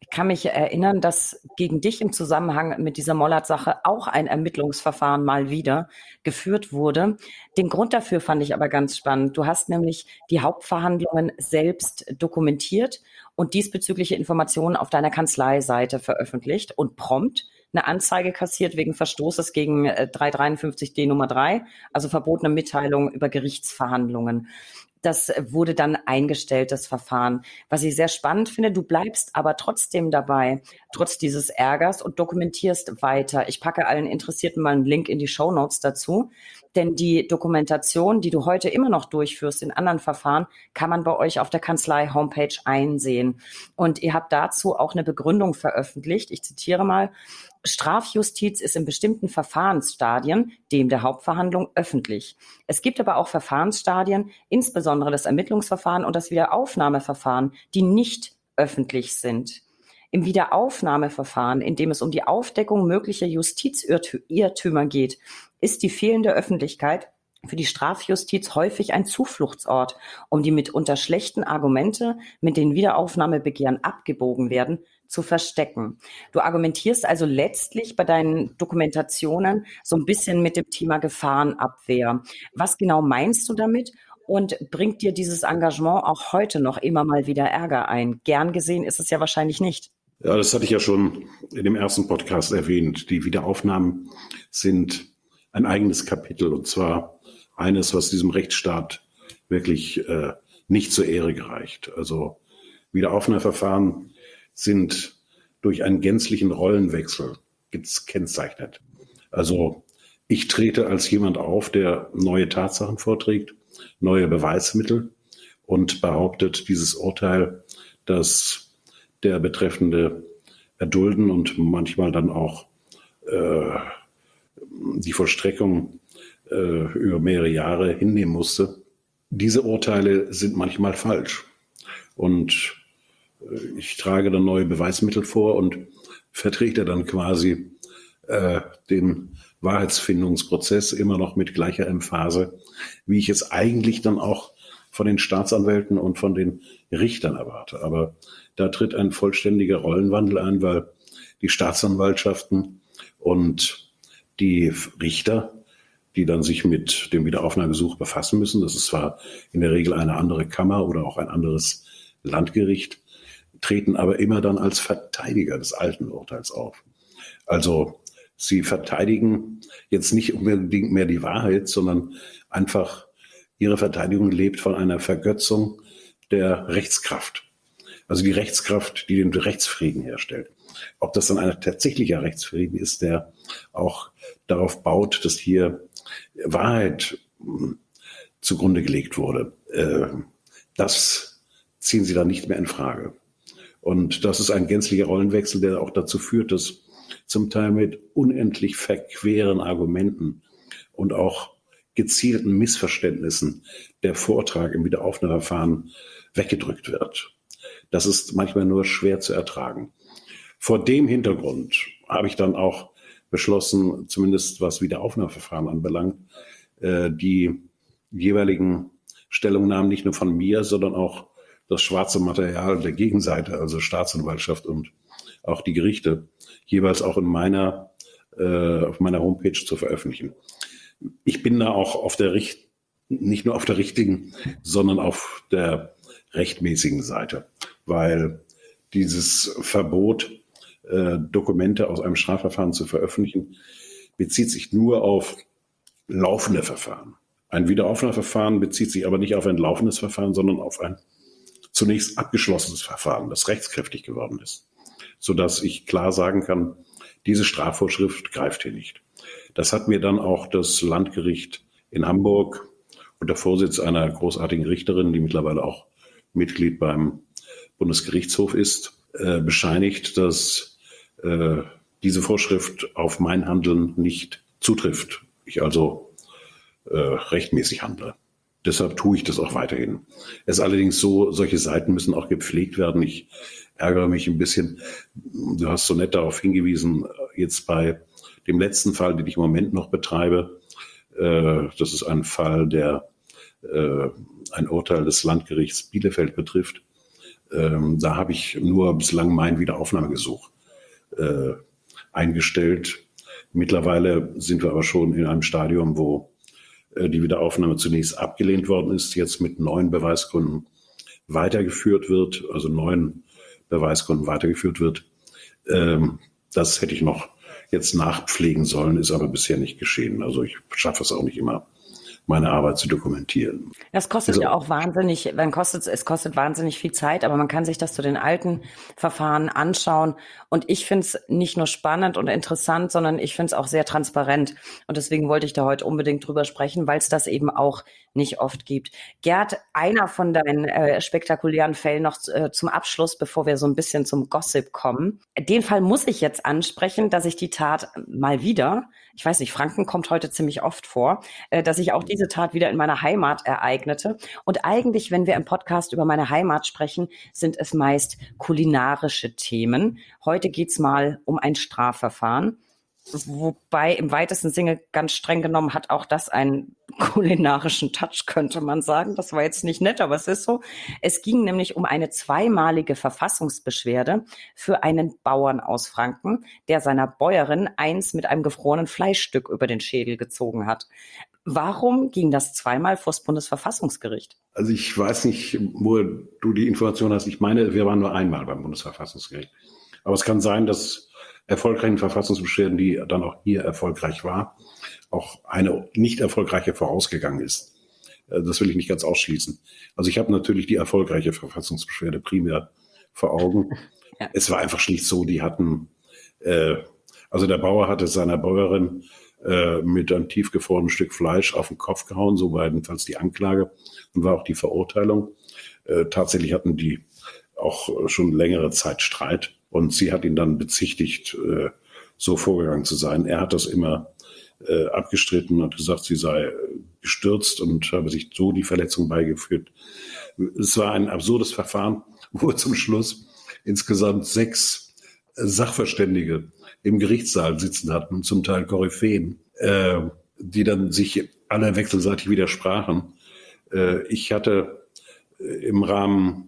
kann mich erinnern, dass gegen dich im Zusammenhang mit dieser Mollert-Sache auch ein Ermittlungsverfahren mal wieder geführt wurde. Den Grund dafür fand ich aber ganz spannend. Du hast nämlich die Hauptverhandlungen selbst dokumentiert und diesbezügliche Informationen auf deiner Kanzleiseite veröffentlicht und prompt eine Anzeige kassiert wegen Verstoßes gegen äh, dreihundertdreiundfünfzig d Nummer drei, also verbotene Mitteilung über Gerichtsverhandlungen. Das wurde dann eingestellt, das Verfahren. Was ich sehr spannend finde, du bleibst aber trotzdem dabei, trotz dieses Ärgers und dokumentierst weiter. Ich packe allen Interessierten mal einen Link in die Shownotes dazu, denn die Dokumentation, die du heute immer noch durchführst in anderen Verfahren, kann man bei euch auf der Kanzlei-Homepage einsehen. Und ihr habt dazu auch eine Begründung veröffentlicht. Ich zitiere mal: Strafjustiz ist in bestimmten Verfahrensstadien, dem der Hauptverhandlung, öffentlich. Es gibt aber auch Verfahrensstadien, insbesondere das Ermittlungsverfahren und das Wiederaufnahmeverfahren, die nicht öffentlich sind. Im Wiederaufnahmeverfahren, in dem es um die Aufdeckung möglicher Justizirrtümer geht, ist die fehlende Öffentlichkeit für die Strafjustiz häufig ein Zufluchtsort, um die mitunter schlechten Argumente, mit denen Wiederaufnahmebegehren abgebogen werden, zu verstecken. Du argumentierst also letztlich bei deinen Dokumentationen so ein bisschen mit dem Thema Gefahrenabwehr. Was genau meinst du damit? Und bringt dir dieses Engagement auch heute noch immer mal wieder Ärger ein? Gern gesehen ist es ja wahrscheinlich nicht. Ja, das hatte ich ja schon in dem ersten Podcast erwähnt. Die Wiederaufnahmen sind ein eigenes Kapitel, und zwar eines, was diesem Rechtsstaat wirklich äh, nicht zur Ehre gereicht. Also Wiederaufnahmeverfahren sind durch einen gänzlichen Rollenwechsel gekennzeichnet. Also ich trete als jemand auf, der neue Tatsachen vorträgt, neue Beweismittel und behauptet, dieses Urteil, das der Betreffende erdulden und manchmal dann auch äh, die Vollstreckung äh, über mehrere Jahre hinnehmen musste. Diese Urteile sind manchmal falsch. Und äh, ich trage dann neue Beweismittel vor und vertrete dann quasi äh, den Wahrheitsfindungsprozess immer noch mit gleicher Emphase, wie ich es eigentlich dann auch von den Staatsanwälten und von den Richtern erwarte. Aber da tritt ein vollständiger Rollenwandel ein, weil die Staatsanwaltschaften und die Richter, die dann sich mit dem Wiederaufnahmegesuch befassen müssen, das ist zwar in der Regel eine andere Kammer oder auch ein anderes Landgericht, treten aber immer dann als Verteidiger des alten Urteils auf. Also sie verteidigen jetzt nicht unbedingt mehr die Wahrheit, sondern einfach ihre Verteidigung lebt von einer Vergötzung der Rechtskraft. Also die Rechtskraft, die den Rechtsfrieden herstellt. Ob das dann ein tatsächlicher Rechtsfrieden ist, der auch darauf baut, dass hier Wahrheit zugrunde gelegt wurde, das ziehen sie dann nicht mehr in Frage. Und das ist ein gänzlicher Rollenwechsel, der auch dazu führt, dass zum Teil mit unendlich verqueren Argumenten und auch gezielten Missverständnissen der Vortrag im Wiederaufnahmeverfahren weggedrückt wird. Das ist manchmal nur schwer zu ertragen. Vor dem Hintergrund habe ich dann auch beschlossen, zumindest was Wiederaufnahmeverfahren anbelangt, die jeweiligen Stellungnahmen nicht nur von mir, sondern auch das schwarze Material der Gegenseite, also Staatsanwaltschaft und auch die Gerichte, jeweils auch in meiner, äh, auf meiner Homepage zu veröffentlichen. Ich bin da auch auf der Richt- nicht nur auf der richtigen, sondern auf der rechtmäßigen Seite, weil dieses Verbot, äh, Dokumente aus einem Strafverfahren zu veröffentlichen, bezieht sich nur auf laufende Verfahren. Ein Wiederaufnahmeverfahren bezieht sich aber nicht auf ein laufendes Verfahren, sondern auf ein zunächst abgeschlossenes Verfahren, das rechtskräftig geworden ist, sodass ich klar sagen kann, diese Strafvorschrift greift hier nicht. Das hat mir dann auch das Landgericht in Hamburg unter Vorsitz einer großartigen Richterin, die mittlerweile auch Mitglied beim Bundesgerichtshof ist, äh, bescheinigt, dass äh, diese Vorschrift auf mein Handeln nicht zutrifft. Ich also äh, rechtmäßig handle. Deshalb tue ich das auch weiterhin. Es ist allerdings so, solche Seiten müssen auch gepflegt werden. Ich ärgere mich ein bisschen. Du hast so nett darauf hingewiesen, jetzt bei dem letzten Fall, den ich im Moment noch betreibe. Äh, das ist ein Fall, der äh, ein Urteil des Landgerichts Bielefeld betrifft. Ähm, da habe ich nur bislang mein Wiederaufnahmegesuch äh, eingestellt. Mittlerweile sind wir aber schon in einem Stadium, wo äh, die Wiederaufnahme zunächst abgelehnt worden ist, jetzt mit neuen Beweisgründen weitergeführt wird, also neuen Beweisgründen weitergeführt wird. Ähm, das hätte ich noch jetzt nachpflegen sollen, ist aber bisher nicht geschehen. Also ich schaffe es auch nicht immer, meine Arbeit zu dokumentieren. Das kostet Also, ja auch wahnsinnig, dann kostet es kostet wahnsinnig viel Zeit, aber man kann sich das zu den alten Verfahren anschauen. Und ich finde es nicht nur spannend und interessant, sondern ich finde es auch sehr transparent. Und deswegen wollte ich da heute unbedingt drüber sprechen, weil es das eben auch nicht oft gibt. Gerd, einer von deinen äh, spektakulären Fällen noch äh, zum Abschluss, bevor wir so ein bisschen zum Gossip kommen. Den Fall muss ich jetzt ansprechen, dass ich die Tat mal wieder, ich weiß nicht, Franken kommt heute ziemlich oft vor, äh, dass ich auch diese Tat wieder in meiner Heimat ereignete. Und eigentlich, wenn wir im Podcast über meine Heimat sprechen, sind es meist kulinarische Themen. Heute geht's mal um ein Strafverfahren. Wobei im weitesten Sinne ganz streng genommen hat auch das einen kulinarischen Touch, könnte man sagen. Das war jetzt nicht nett, aber es ist so. Es ging nämlich um eine zweimalige Verfassungsbeschwerde für einen Bauern aus Franken, der seiner Bäuerin eins mit einem gefrorenen Fleischstück über den Schädel gezogen hat. Warum ging das zweimal vors Bundesverfassungsgericht? Also ich weiß nicht, wo du die Information hast. Ich meine, wir waren nur einmal beim Bundesverfassungsgericht. Aber es kann sein, dass erfolgreichen Verfassungsbeschwerden, die dann auch hier erfolgreich war, auch eine nicht erfolgreiche vorausgegangen ist. Das will ich nicht ganz ausschließen. Also ich habe natürlich die erfolgreiche Verfassungsbeschwerde primär vor Augen. Ja. Es war einfach schlicht so, die hatten, äh, also der Bauer hatte seiner Bäuerin äh, mit einem tiefgefrorenen Stück Fleisch auf den Kopf gehauen, so war jedenfalls die Anklage und war auch die Verurteilung. Äh, tatsächlich hatten die auch schon längere Zeit Streit. Und sie hat ihn dann bezichtigt, äh, so vorgegangen zu sein. Er hat das immer äh, abgestritten und gesagt, sie sei gestürzt und habe sich so die Verletzung beigefügt. Es war ein absurdes Verfahren, wo zum Schluss insgesamt sechs Sachverständige im Gerichtssaal sitzen hatten, zum Teil Koryphäen, äh, die dann sich alle wechselseitig widersprachen. Äh, ich hatte im Rahmen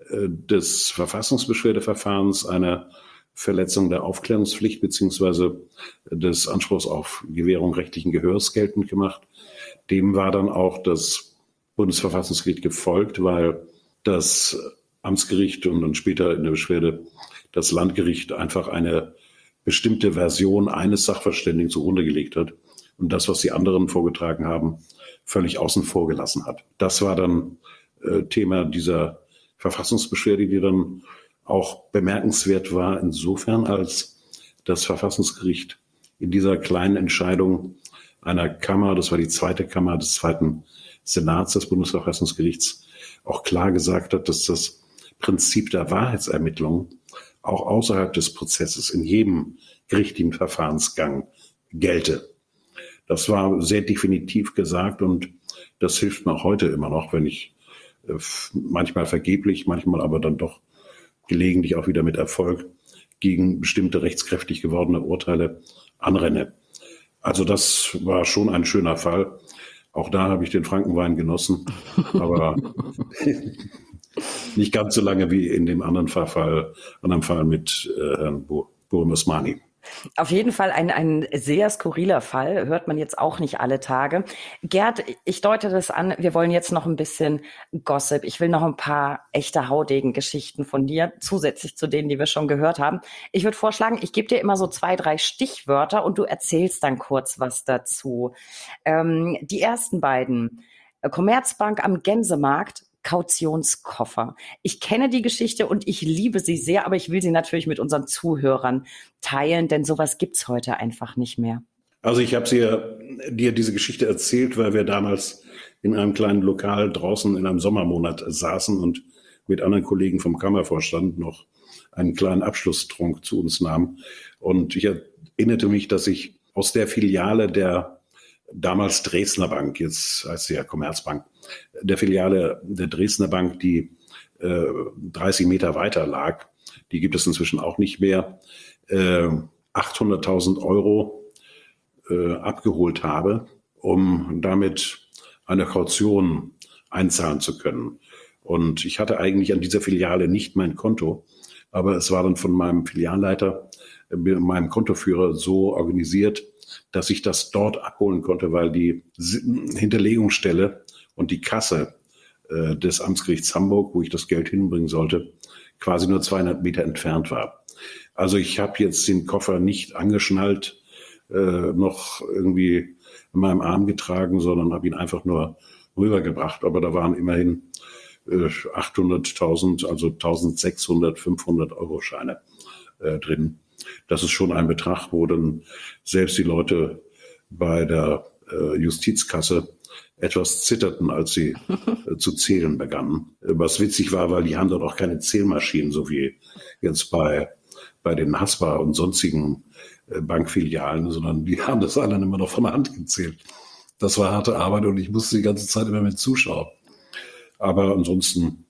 des Verfassungsbeschwerdeverfahrens eine Verletzung der Aufklärungspflicht beziehungsweise des Anspruchs auf Gewährung rechtlichen Gehörs geltend gemacht. Dem war dann auch das Bundesverfassungsgericht gefolgt, weil das Amtsgericht und dann später in der Beschwerde das Landgericht einfach eine bestimmte Version eines Sachverständigen zugrunde gelegt hat und das, was die anderen vorgetragen haben, völlig außen vor gelassen hat. Das war dann äh, Thema dieser Verfassungsbeschwerde, die dann auch bemerkenswert war insofern, als das Verfassungsgericht in dieser kleinen Entscheidung einer Kammer, das war die zweite Kammer des zweiten Senats des Bundesverfassungsgerichts, auch klar gesagt hat, dass das Prinzip der Wahrheitsermittlung auch außerhalb des Prozesses in jedem gerichtlichen Verfahrensgang gelte. Das war sehr definitiv gesagt und das hilft mir auch heute immer noch, wenn ich manchmal vergeblich, manchmal aber dann doch gelegentlich auch wieder mit Erfolg gegen bestimmte rechtskräftig gewordene Urteile anrenne. Also das war schon ein schöner Fall. Auch da habe ich den Frankenwein genossen, aber nicht ganz so lange wie in dem anderen Fall, anderen Fall mit äh, Herrn Burim Osmani. Auf jeden Fall ein, ein sehr skurriler Fall, hört man jetzt auch nicht alle Tage. Gerd, ich deute das an, wir wollen jetzt noch ein bisschen Gossip. Ich will noch ein paar echte Haudegen-Geschichten von dir, zusätzlich zu denen, die wir schon gehört haben. Ich würde vorschlagen, ich gebe dir immer so zwei, drei Stichwörter und du erzählst dann kurz was dazu. Ähm, die ersten beiden, Commerzbank am Gänsemarkt, Kautionskoffer. Ich kenne die Geschichte und ich liebe sie sehr, aber ich will sie natürlich mit unseren Zuhörern teilen, denn sowas gibt's heute einfach nicht mehr. Also ich habe dir, dir diese Geschichte erzählt, weil wir damals in einem kleinen Lokal draußen in einem Sommermonat saßen und mit anderen Kollegen vom Kammervorstand noch einen kleinen Abschlusstrunk zu uns nahmen. Und ich erinnerte mich, dass ich aus der Filiale der damals Dresdner Bank, jetzt heißt sie ja Commerzbank, der Filiale der Dresdner Bank, die äh, dreißig Meter weiter lag, die gibt es inzwischen auch nicht mehr, äh, achthunderttausend Euro äh, abgeholt habe, um damit eine Kaution einzahlen zu können. Und ich hatte eigentlich an dieser Filiale nicht mein Konto, aber es war dann von meinem Filialleiter, äh, meinem Kontoführer so organisiert, dass ich das dort abholen konnte, weil die Hinterlegungsstelle und die Kasse äh, des Amtsgerichts Hamburg, wo ich das Geld hinbringen sollte, quasi nur zweihundert Meter entfernt war. Also ich habe jetzt den Koffer nicht angeschnallt, äh, noch irgendwie in meinem Arm getragen, sondern habe ihn einfach nur rübergebracht. Aber da waren immerhin äh, achthunderttausend, also eintausendsechshundert, fünfhundert Euro Scheine äh, drin. Das ist schon ein Betrag, wo dann selbst die Leute bei der äh, Justizkasse etwas zitterten, als sie äh, zu zählen begannen. Was witzig war, weil die haben dort auch keine Zählmaschinen, so wie jetzt bei, bei den Haspa und sonstigen äh, Bankfilialen, sondern die haben das alle immer noch von der Hand gezählt. Das war harte Arbeit und ich musste die ganze Zeit immer mit zuschauen. Aber ansonsten,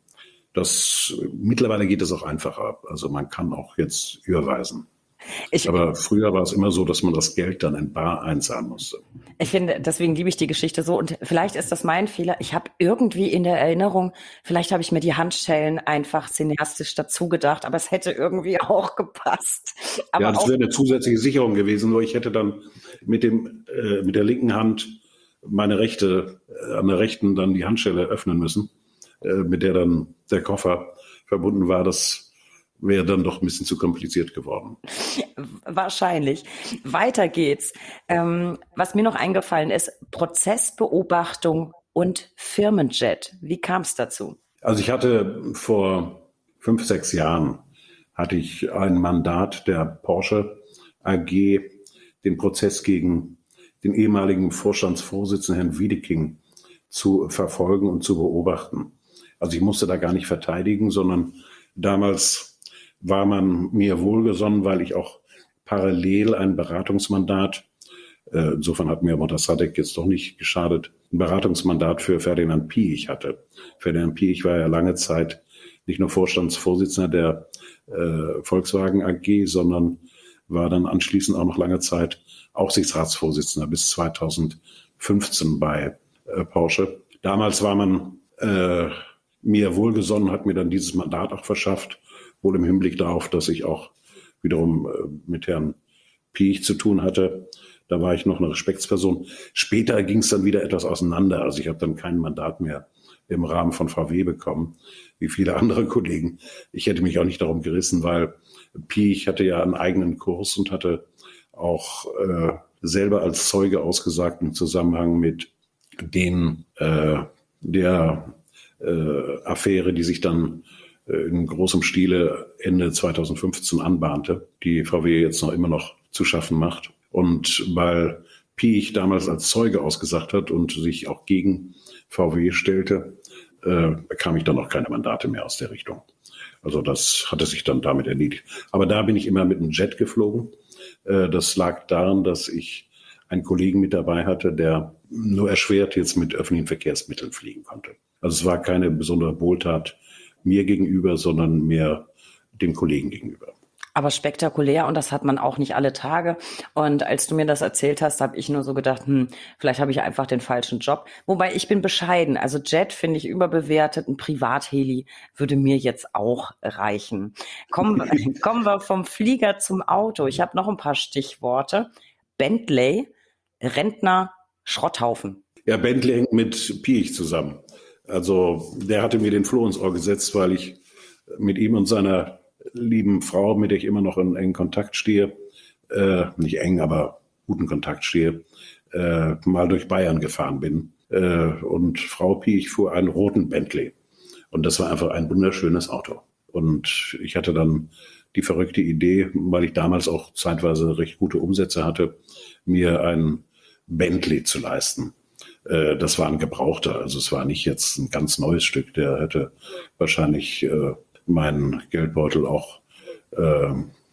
das, mittlerweile geht es auch einfacher. Also man kann auch jetzt überweisen. Ich, Aber früher war es immer so, dass man das Geld dann in bar einzahlen musste. Ich finde, deswegen liebe ich die Geschichte so. Und vielleicht ist das mein Fehler. Ich habe irgendwie in der Erinnerung, vielleicht habe ich mir die Handschellen einfach cineastisch dazu gedacht, aber es hätte irgendwie auch gepasst. Aber ja, das wäre eine zusätzliche Sicherung gewesen, nur ich hätte dann mit dem äh, mit der linken Hand meine rechte, äh, an der rechten dann die Handschelle öffnen müssen, äh, mit der dann der Koffer verbunden war. Das wäre dann doch ein bisschen zu kompliziert geworden. Wahrscheinlich. Weiter geht's. Ähm, was mir noch eingefallen ist, Prozessbeobachtung und Firmenjet. Wie kam es dazu? Also ich hatte vor fünf, sechs Jahren hatte ich ein Mandat der Porsche A G, den Prozess gegen den ehemaligen Vorstandsvorsitzenden Herrn Wiedeking zu verfolgen und zu beobachten. Also ich musste da gar nicht verteidigen, sondern damals war man mir wohlgesonnen, weil ich auch parallel ein Beratungsmandat, äh, insofern hat mir Motassadegh jetzt doch nicht geschadet, ein Beratungsmandat für Ferdinand Piëch hatte. Ferdinand Piëch war ja lange Zeit nicht nur Vorstandsvorsitzender der äh, Volkswagen A G, sondern war dann anschließend auch noch lange Zeit Aufsichtsratsvorsitzender bis zweitausendfünfzehn bei äh, Porsche. Damals war man äh, mir wohlgesonnen, hat mir dann dieses Mandat auch verschafft, wohl im Hinblick darauf, dass ich auch wiederum äh, mit Herrn Piëch zu tun hatte. Da war ich noch eine Respektsperson. Später ging es dann wieder etwas auseinander. Also ich habe dann kein Mandat mehr im Rahmen von V W bekommen, wie viele andere Kollegen. Ich hätte mich auch nicht darum gerissen, weil Piëch hatte ja einen eigenen Kurs und hatte auch äh, selber als Zeuge ausgesagt im Zusammenhang mit den äh, der äh, Affäre, die sich dann in großem Stile Ende zweitausendfünfzehn anbahnte, die V W jetzt noch immer noch zu schaffen macht. Und weil Piëch damals als Zeuge ausgesagt hat und sich auch gegen V W stellte, äh, bekam ich dann noch keine Mandate mehr aus der Richtung. Also das hatte sich dann damit erledigt. Aber da bin ich immer mit einem Jet geflogen. Äh, das lag daran, dass ich einen Kollegen mit dabei hatte, der nur erschwert jetzt mit öffentlichen Verkehrsmitteln fliegen konnte. Also es war keine besondere Wohltat mir gegenüber, sondern mehr dem Kollegen gegenüber. Aber spektakulär und das hat man auch nicht alle Tage. Und als du mir das erzählt hast, habe ich nur so gedacht, hm, vielleicht habe ich einfach den falschen Job. Wobei ich bin bescheiden. Also Jet finde ich überbewertet. Ein Privatheli würde mir jetzt auch reichen. Kommen, kommen wir vom Flieger zum Auto. Ich habe noch ein paar Stichworte. Bentley, Rentner, Schrotthaufen. Ja, Bentley hängt mit Piëch zusammen. Also der hatte mir den Floh ins Ohr gesetzt, weil ich mit ihm und seiner lieben Frau, mit der ich immer noch in engen Kontakt stehe, äh, nicht eng, aber guten Kontakt stehe, äh, mal durch Bayern gefahren bin. Äh, und Frau Piëch fuhr einen roten Bentley. Und das war einfach ein wunderschönes Auto. Und ich hatte dann die verrückte Idee, weil ich damals auch zeitweise recht gute Umsätze hatte, mir ein Bentley zu leisten. Das war ein Gebrauchter, also es war nicht jetzt ein ganz neues Stück. Der hätte wahrscheinlich äh, meinen Geldbeutel auch, äh,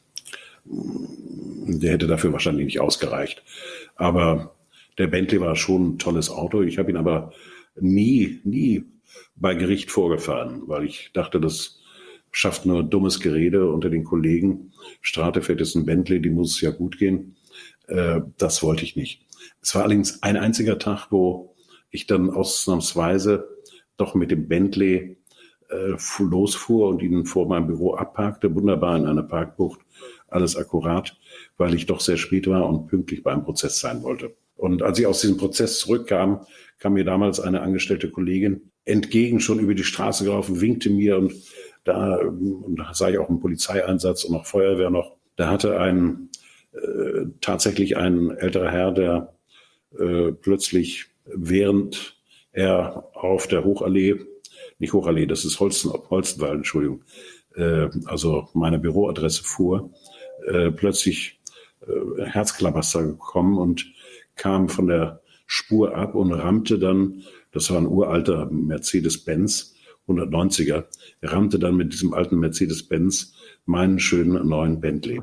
der hätte dafür wahrscheinlich nicht ausgereicht. Aber der Bentley war schon ein tolles Auto. Ich habe ihn aber nie, nie bei Gericht vorgefahren, weil ich dachte, das schafft nur dummes Gerede unter den Kollegen. Strate fährt jetzt ein Bentley, die muss es ja gut gehen. Äh, das wollte ich nicht. Es war allerdings ein einziger Tag, wo ich dann ausnahmsweise doch mit dem Bentley äh, losfuhr und ihn vor meinem Büro abparkte, wunderbar in einer Parkbucht, alles akkurat, weil ich doch sehr spät war und pünktlich beim Prozess sein wollte. Und als ich aus diesem Prozess zurückkam, kam mir damals eine angestellte Kollegin entgegen, schon über die Straße gelaufen, winkte mir und da, und da sah ich auch einen Polizeieinsatz und auch Feuerwehr noch. Da hatte ein äh, tatsächlich ein älterer Herr, der äh, plötzlich, während er auf der Hochallee, nicht Hochallee, das ist Holsten, Holstenwald, Entschuldigung, äh, also meine Büroadresse fuhr, äh, plötzlich äh, Herzklabaster gekommen und kam von der Spur ab und rammte dann, das war ein uralter Mercedes-Benz, hundertneunziger, rammte dann mit diesem alten Mercedes-Benz meinen schönen neuen Bentley.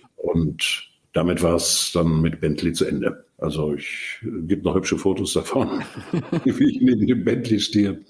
Und damit war es dann mit Bentley zu Ende. Also ich gibt noch hübsche Fotos davon, wie ich neben dem Bentley stehe,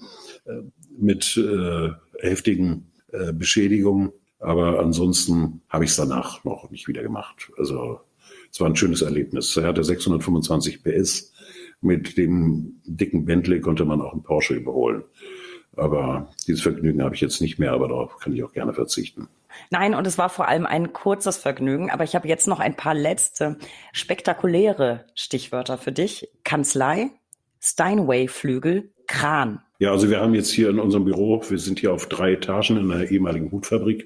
mit äh, heftigen äh, Beschädigungen. Aber ansonsten habe ich es danach noch nicht wieder gemacht. Also es war ein schönes Erlebnis. Er hatte sechshundertfünfundzwanzig P S. Mit dem dicken Bentley konnte man auch einen Porsche überholen. Aber dieses Vergnügen habe ich jetzt nicht mehr, aber darauf kann ich auch gerne verzichten. Nein, und es war vor allem ein kurzes Vergnügen. Aber ich habe jetzt noch ein paar letzte spektakuläre Stichwörter für dich. Kanzlei, Steinway-Flügel, Kran. Ja, also wir haben jetzt hier in unserem Büro, wir sind hier auf drei Etagen in einer ehemaligen Hutfabrik,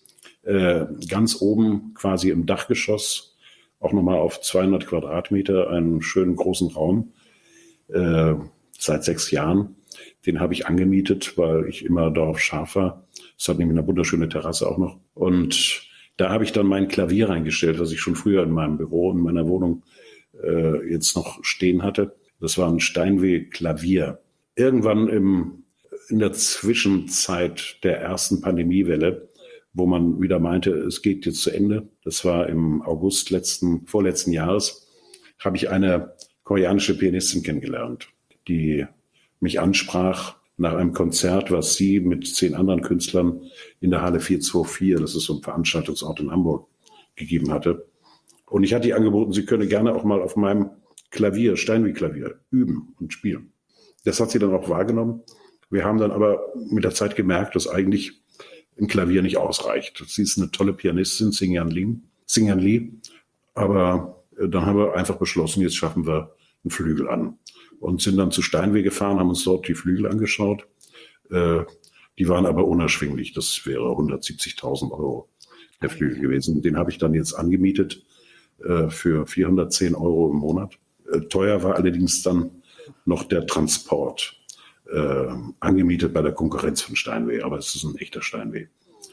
äh, ganz oben quasi im Dachgeschoss, auch nochmal auf zweihundert Quadratmeter, einen schönen großen Raum, äh, seit sechs Jahren. Den habe ich angemietet, weil ich immer darauf scharf war. Es hat nämlich eine wunderschöne Terrasse auch noch. Und da habe ich dann mein Klavier reingestellt, was ich schon früher in meinem Büro, in meiner Wohnung äh, jetzt noch stehen hatte. Das war ein Steinway-Klavier. Irgendwann im, in der Zwischenzeit der ersten Pandemiewelle, wo man wieder meinte, es geht jetzt zu Ende, das war im August letzten, vorletzten Jahres, habe ich eine koreanische Pianistin kennengelernt, die mich ansprach nach einem Konzert, was sie mit zehn anderen Künstlern in der Halle vierhundertvierundzwanzig, das ist so ein Veranstaltungsort in Hamburg, gegeben hatte. Und ich hatte ihr angeboten, sie könne gerne auch mal auf meinem Klavier, Steinway-Klavier, üben und spielen. Das hat sie dann auch wahrgenommen. Wir haben dann aber mit der Zeit gemerkt, dass eigentlich ein Klavier nicht ausreicht. Sie ist eine tolle Pianistin, Sing-Yan Lee, Sing-Yan Lee. Aber dann haben wir einfach beschlossen, jetzt schaffen wir einen Flügel an. Und sind dann zu Steinway gefahren, haben uns dort die Flügel angeschaut. Äh, die waren aber unerschwinglich. Das wäre hundertsiebzigtausend Euro der Flügel gewesen. Den habe ich dann jetzt angemietet äh, für vierhundertzehn Euro im Monat. Äh, teuer war allerdings dann noch der Transport. Äh, angemietet bei der Konkurrenz von Steinway, aber es ist ein echter Steinway.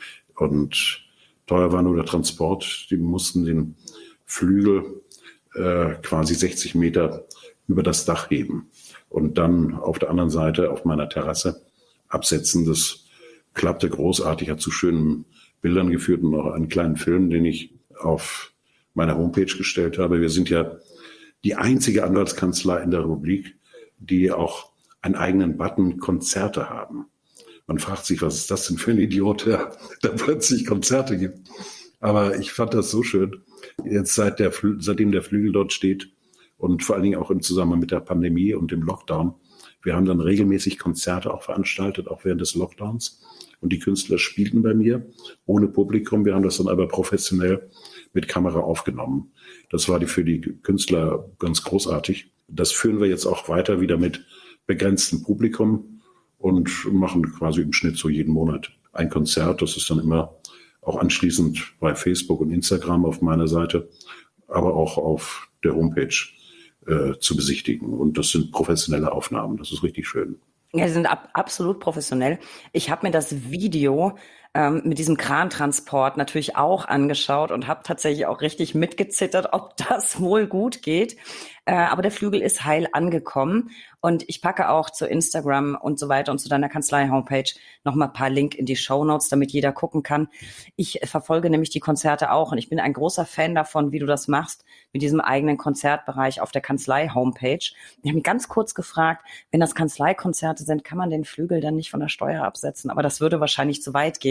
Und teuer war nur der Transport. Die mussten den Flügel äh, quasi sechzig Meter über das Dach heben und dann auf der anderen Seite auf meiner Terrasse absetzen. Das klappte großartig, hat zu schönen Bildern geführt und auch einen kleinen Film, den ich auf meiner Homepage gestellt habe. Wir sind ja die einzige Anwaltskanzlei in der Republik, die auch einen eigenen Button Konzerte haben. Man fragt sich, was ist das denn für ein Idiot, der da plötzlich Konzerte gibt. Aber ich fand das so schön. Jetzt seit der, seitdem der Flügel dort steht, und vor allen Dingen auch im Zusammenhang mit der Pandemie und dem Lockdown. Wir haben dann regelmäßig Konzerte auch veranstaltet, auch während des Lockdowns. Und die Künstler spielten bei mir ohne Publikum. Wir haben das dann aber professionell mit Kamera aufgenommen. Das war die, für die Künstler ganz großartig. Das führen wir jetzt auch weiter wieder mit begrenztem Publikum und machen quasi im Schnitt so jeden Monat ein Konzert. Das ist dann immer auch anschließend bei Facebook und Instagram auf meiner Seite, aber auch auf der Homepage äh, zu besichtigen. Und das sind professionelle Aufnahmen. Das ist richtig schön. Ja, sie sind ab, absolut professionell. Ich habe mir das Video ähm, mit diesem Krantransport natürlich auch angeschaut und habe tatsächlich auch richtig mitgezittert, ob das wohl gut geht. Äh, aber der Flügel ist heil angekommen. Und ich packe auch zu Instagram und so weiter und zu deiner Kanzlei-Homepage noch mal ein paar Link in die Shownotes, damit jeder gucken kann. Ich verfolge nämlich die Konzerte auch und ich bin ein großer Fan davon, wie du das machst, mit diesem eigenen Konzertbereich auf der Kanzlei-Homepage. Ich habe mich ganz kurz gefragt, wenn das Kanzleikonzerte sind, kann man den Flügel dann nicht von der Steuer absetzen? Aber das würde wahrscheinlich zu weit gehen.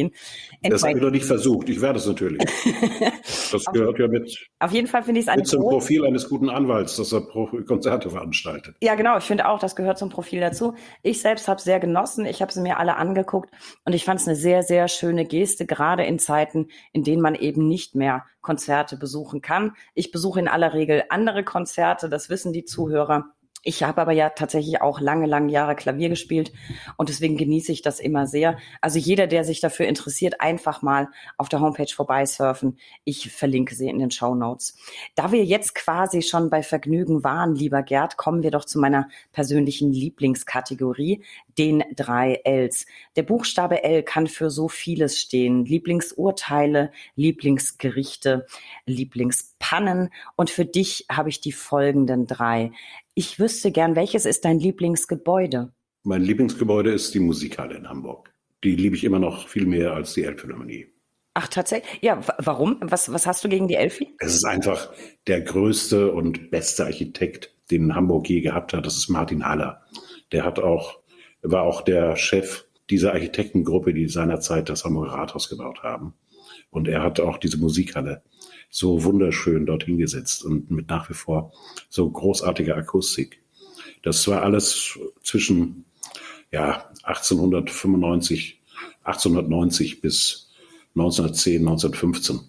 spielen. Das habe Anyway. ich noch nicht versucht. Ich werde es natürlich. Das gehört ja mit, Auf jeden Fall finde ich es eine mit zum große- Profil eines guten Anwalts, dass er Pro Konzerte veranstaltet. Ja, genau. Ich finde auch, das gehört zum Profil dazu. Ich selbst habe es sehr genossen. Ich habe sie mir alle angeguckt und ich fand es eine sehr, sehr schöne Geste, gerade in Zeiten, in denen man eben nicht mehr Konzerte besuchen kann. Ich besuche in aller Regel andere Konzerte, das wissen die Zuhörer. Ich habe aber ja tatsächlich auch lange, lange Jahre Klavier gespielt und deswegen genieße ich das immer sehr. Also jeder, der sich dafür interessiert, einfach mal auf der Homepage vorbeisurfen. Ich verlinke sie in den Shownotes. Da wir jetzt quasi schon bei Vergnügen waren, lieber Gerd, kommen wir doch zu meiner persönlichen Lieblingskategorie, den drei Ls. Der Buchstabe L kann für so vieles stehen. Lieblingsurteile, Lieblingsgerichte, Lieblingspannen. Und für dich habe ich die folgenden drei. Ich wüsste gern, welches ist dein Lieblingsgebäude? Mein Lieblingsgebäude ist die Musikhalle in Hamburg. Die liebe ich immer noch viel mehr als die Elbphilharmonie. Ach, tatsächlich? Ja, w- warum? Was, was hast du gegen die Elfi? Es ist einfach der größte und beste Architekt, den Hamburg je gehabt hat. Das ist Martin Haller. Der hat auch, war auch der Chef dieser Architektengruppe, die seinerzeit das Hamburger Rathaus gebaut haben. Und er hat auch diese Musikhalle so wunderschön dorthin gesetzt und mit nach wie vor so großartiger Akustik. Das war alles zwischen ja, achtzehnhundertfünfundneunzig, achtzehnhundertneunzig bis neunzehnhundertzehn, neunzehnhundertfünfzehn.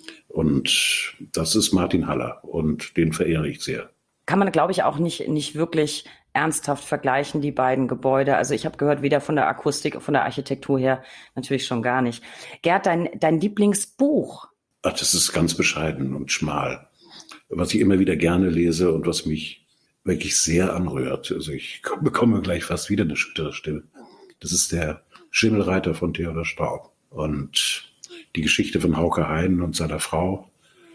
Und das ist Martin Haller und den verehre ich sehr. Kann man, glaube ich, auch nicht, nicht wirklich ernsthaft vergleichen, die beiden Gebäude. Also ich habe gehört, weder von der Akustik, von der Architektur her, natürlich schon gar nicht. Gerd, dein, dein Lieblingsbuch? Ach, das ist ganz bescheiden und schmal. Was ich immer wieder gerne lese und was mich wirklich sehr anrührt. Also ich bekomme gleich fast wieder eine schüttere Stimme. Das ist der Schimmelreiter von Theodor Staub. Und die Geschichte von Hauke Hein und seiner Frau.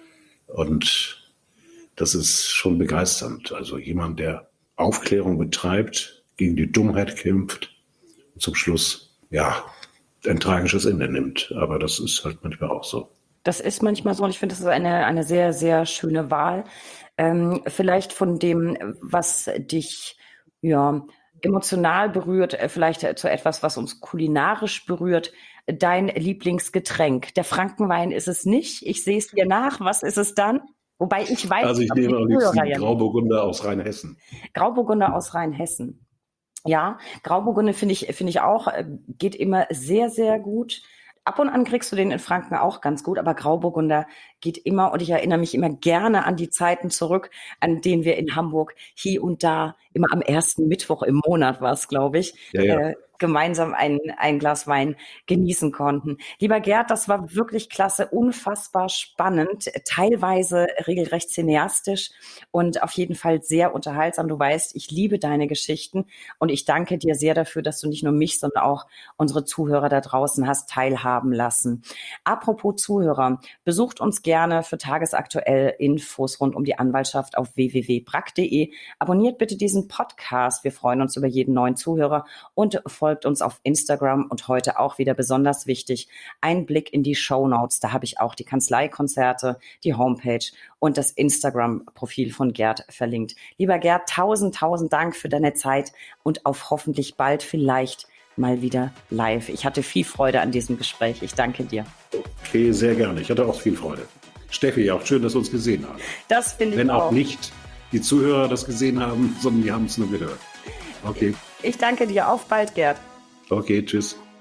Und das ist schon begeisternd. Also jemand, der Aufklärung betreibt, gegen die Dummheit kämpft und zum Schluss, ja, ein tragisches Ende nimmt. Aber das ist halt manchmal auch so. Das ist manchmal so und ich finde, das ist eine, eine sehr, sehr schöne Wahl. Ähm, vielleicht von dem, was dich ja, emotional berührt, äh, vielleicht äh, zu etwas, was uns kulinarisch berührt. Dein Lieblingsgetränk. Der Frankenwein ist es nicht. Ich sehe es dir nach. Was ist es dann? Wobei ich weiß, Also ich aber die nehme am liebsten Zuhörer ja nicht. Grauburgunder aus Rheinhessen. Grauburgunder aus Rheinhessen. Ja, Grauburgunder finde ich, finde ich auch, äh, geht immer sehr, sehr gut. Ab und an kriegst du den in Franken auch ganz gut, aber Grauburgunder geht immer und ich erinnere mich immer gerne an die Zeiten zurück, an denen wir in Hamburg hier und da, immer am ersten Mittwoch im Monat war es, glaube ich, Ja, ja. äh, gemeinsam ein, ein Glas Wein genießen konnten. Lieber Gerd, das war wirklich klasse, unfassbar spannend, teilweise regelrecht cineastisch und auf jeden Fall sehr unterhaltsam. Du weißt, ich liebe deine Geschichten und ich danke dir sehr dafür, dass du nicht nur mich, sondern auch unsere Zuhörer da draußen hast teilhaben lassen. Apropos Zuhörer, besucht uns gerne für tagesaktuell Infos rund um die Anwaltschaft auf w w w punkt brack punkt de. Abonniert bitte diesen Podcast. Wir freuen uns über jeden neuen Zuhörer und folgt uns auf Instagram und heute auch wieder besonders wichtig, ein Blick in die Shownotes. Da habe ich auch die Kanzleikonzerte, die Homepage und das Instagram-Profil von Gerd verlinkt. Lieber Gerd, tausend, tausend Dank für deine Zeit und auf hoffentlich bald vielleicht mal wieder live. Ich hatte viel Freude an diesem Gespräch. Ich danke dir. Okay, sehr gerne. Ich hatte auch viel Freude. Steffi, auch schön, dass wir uns gesehen haben. Das finde ich Wenn auch auch. nicht die Zuhörer das gesehen haben, sondern die haben es nur gehört. Okay, Ich danke dir. Auf bald, Gerd. okay, tschüss.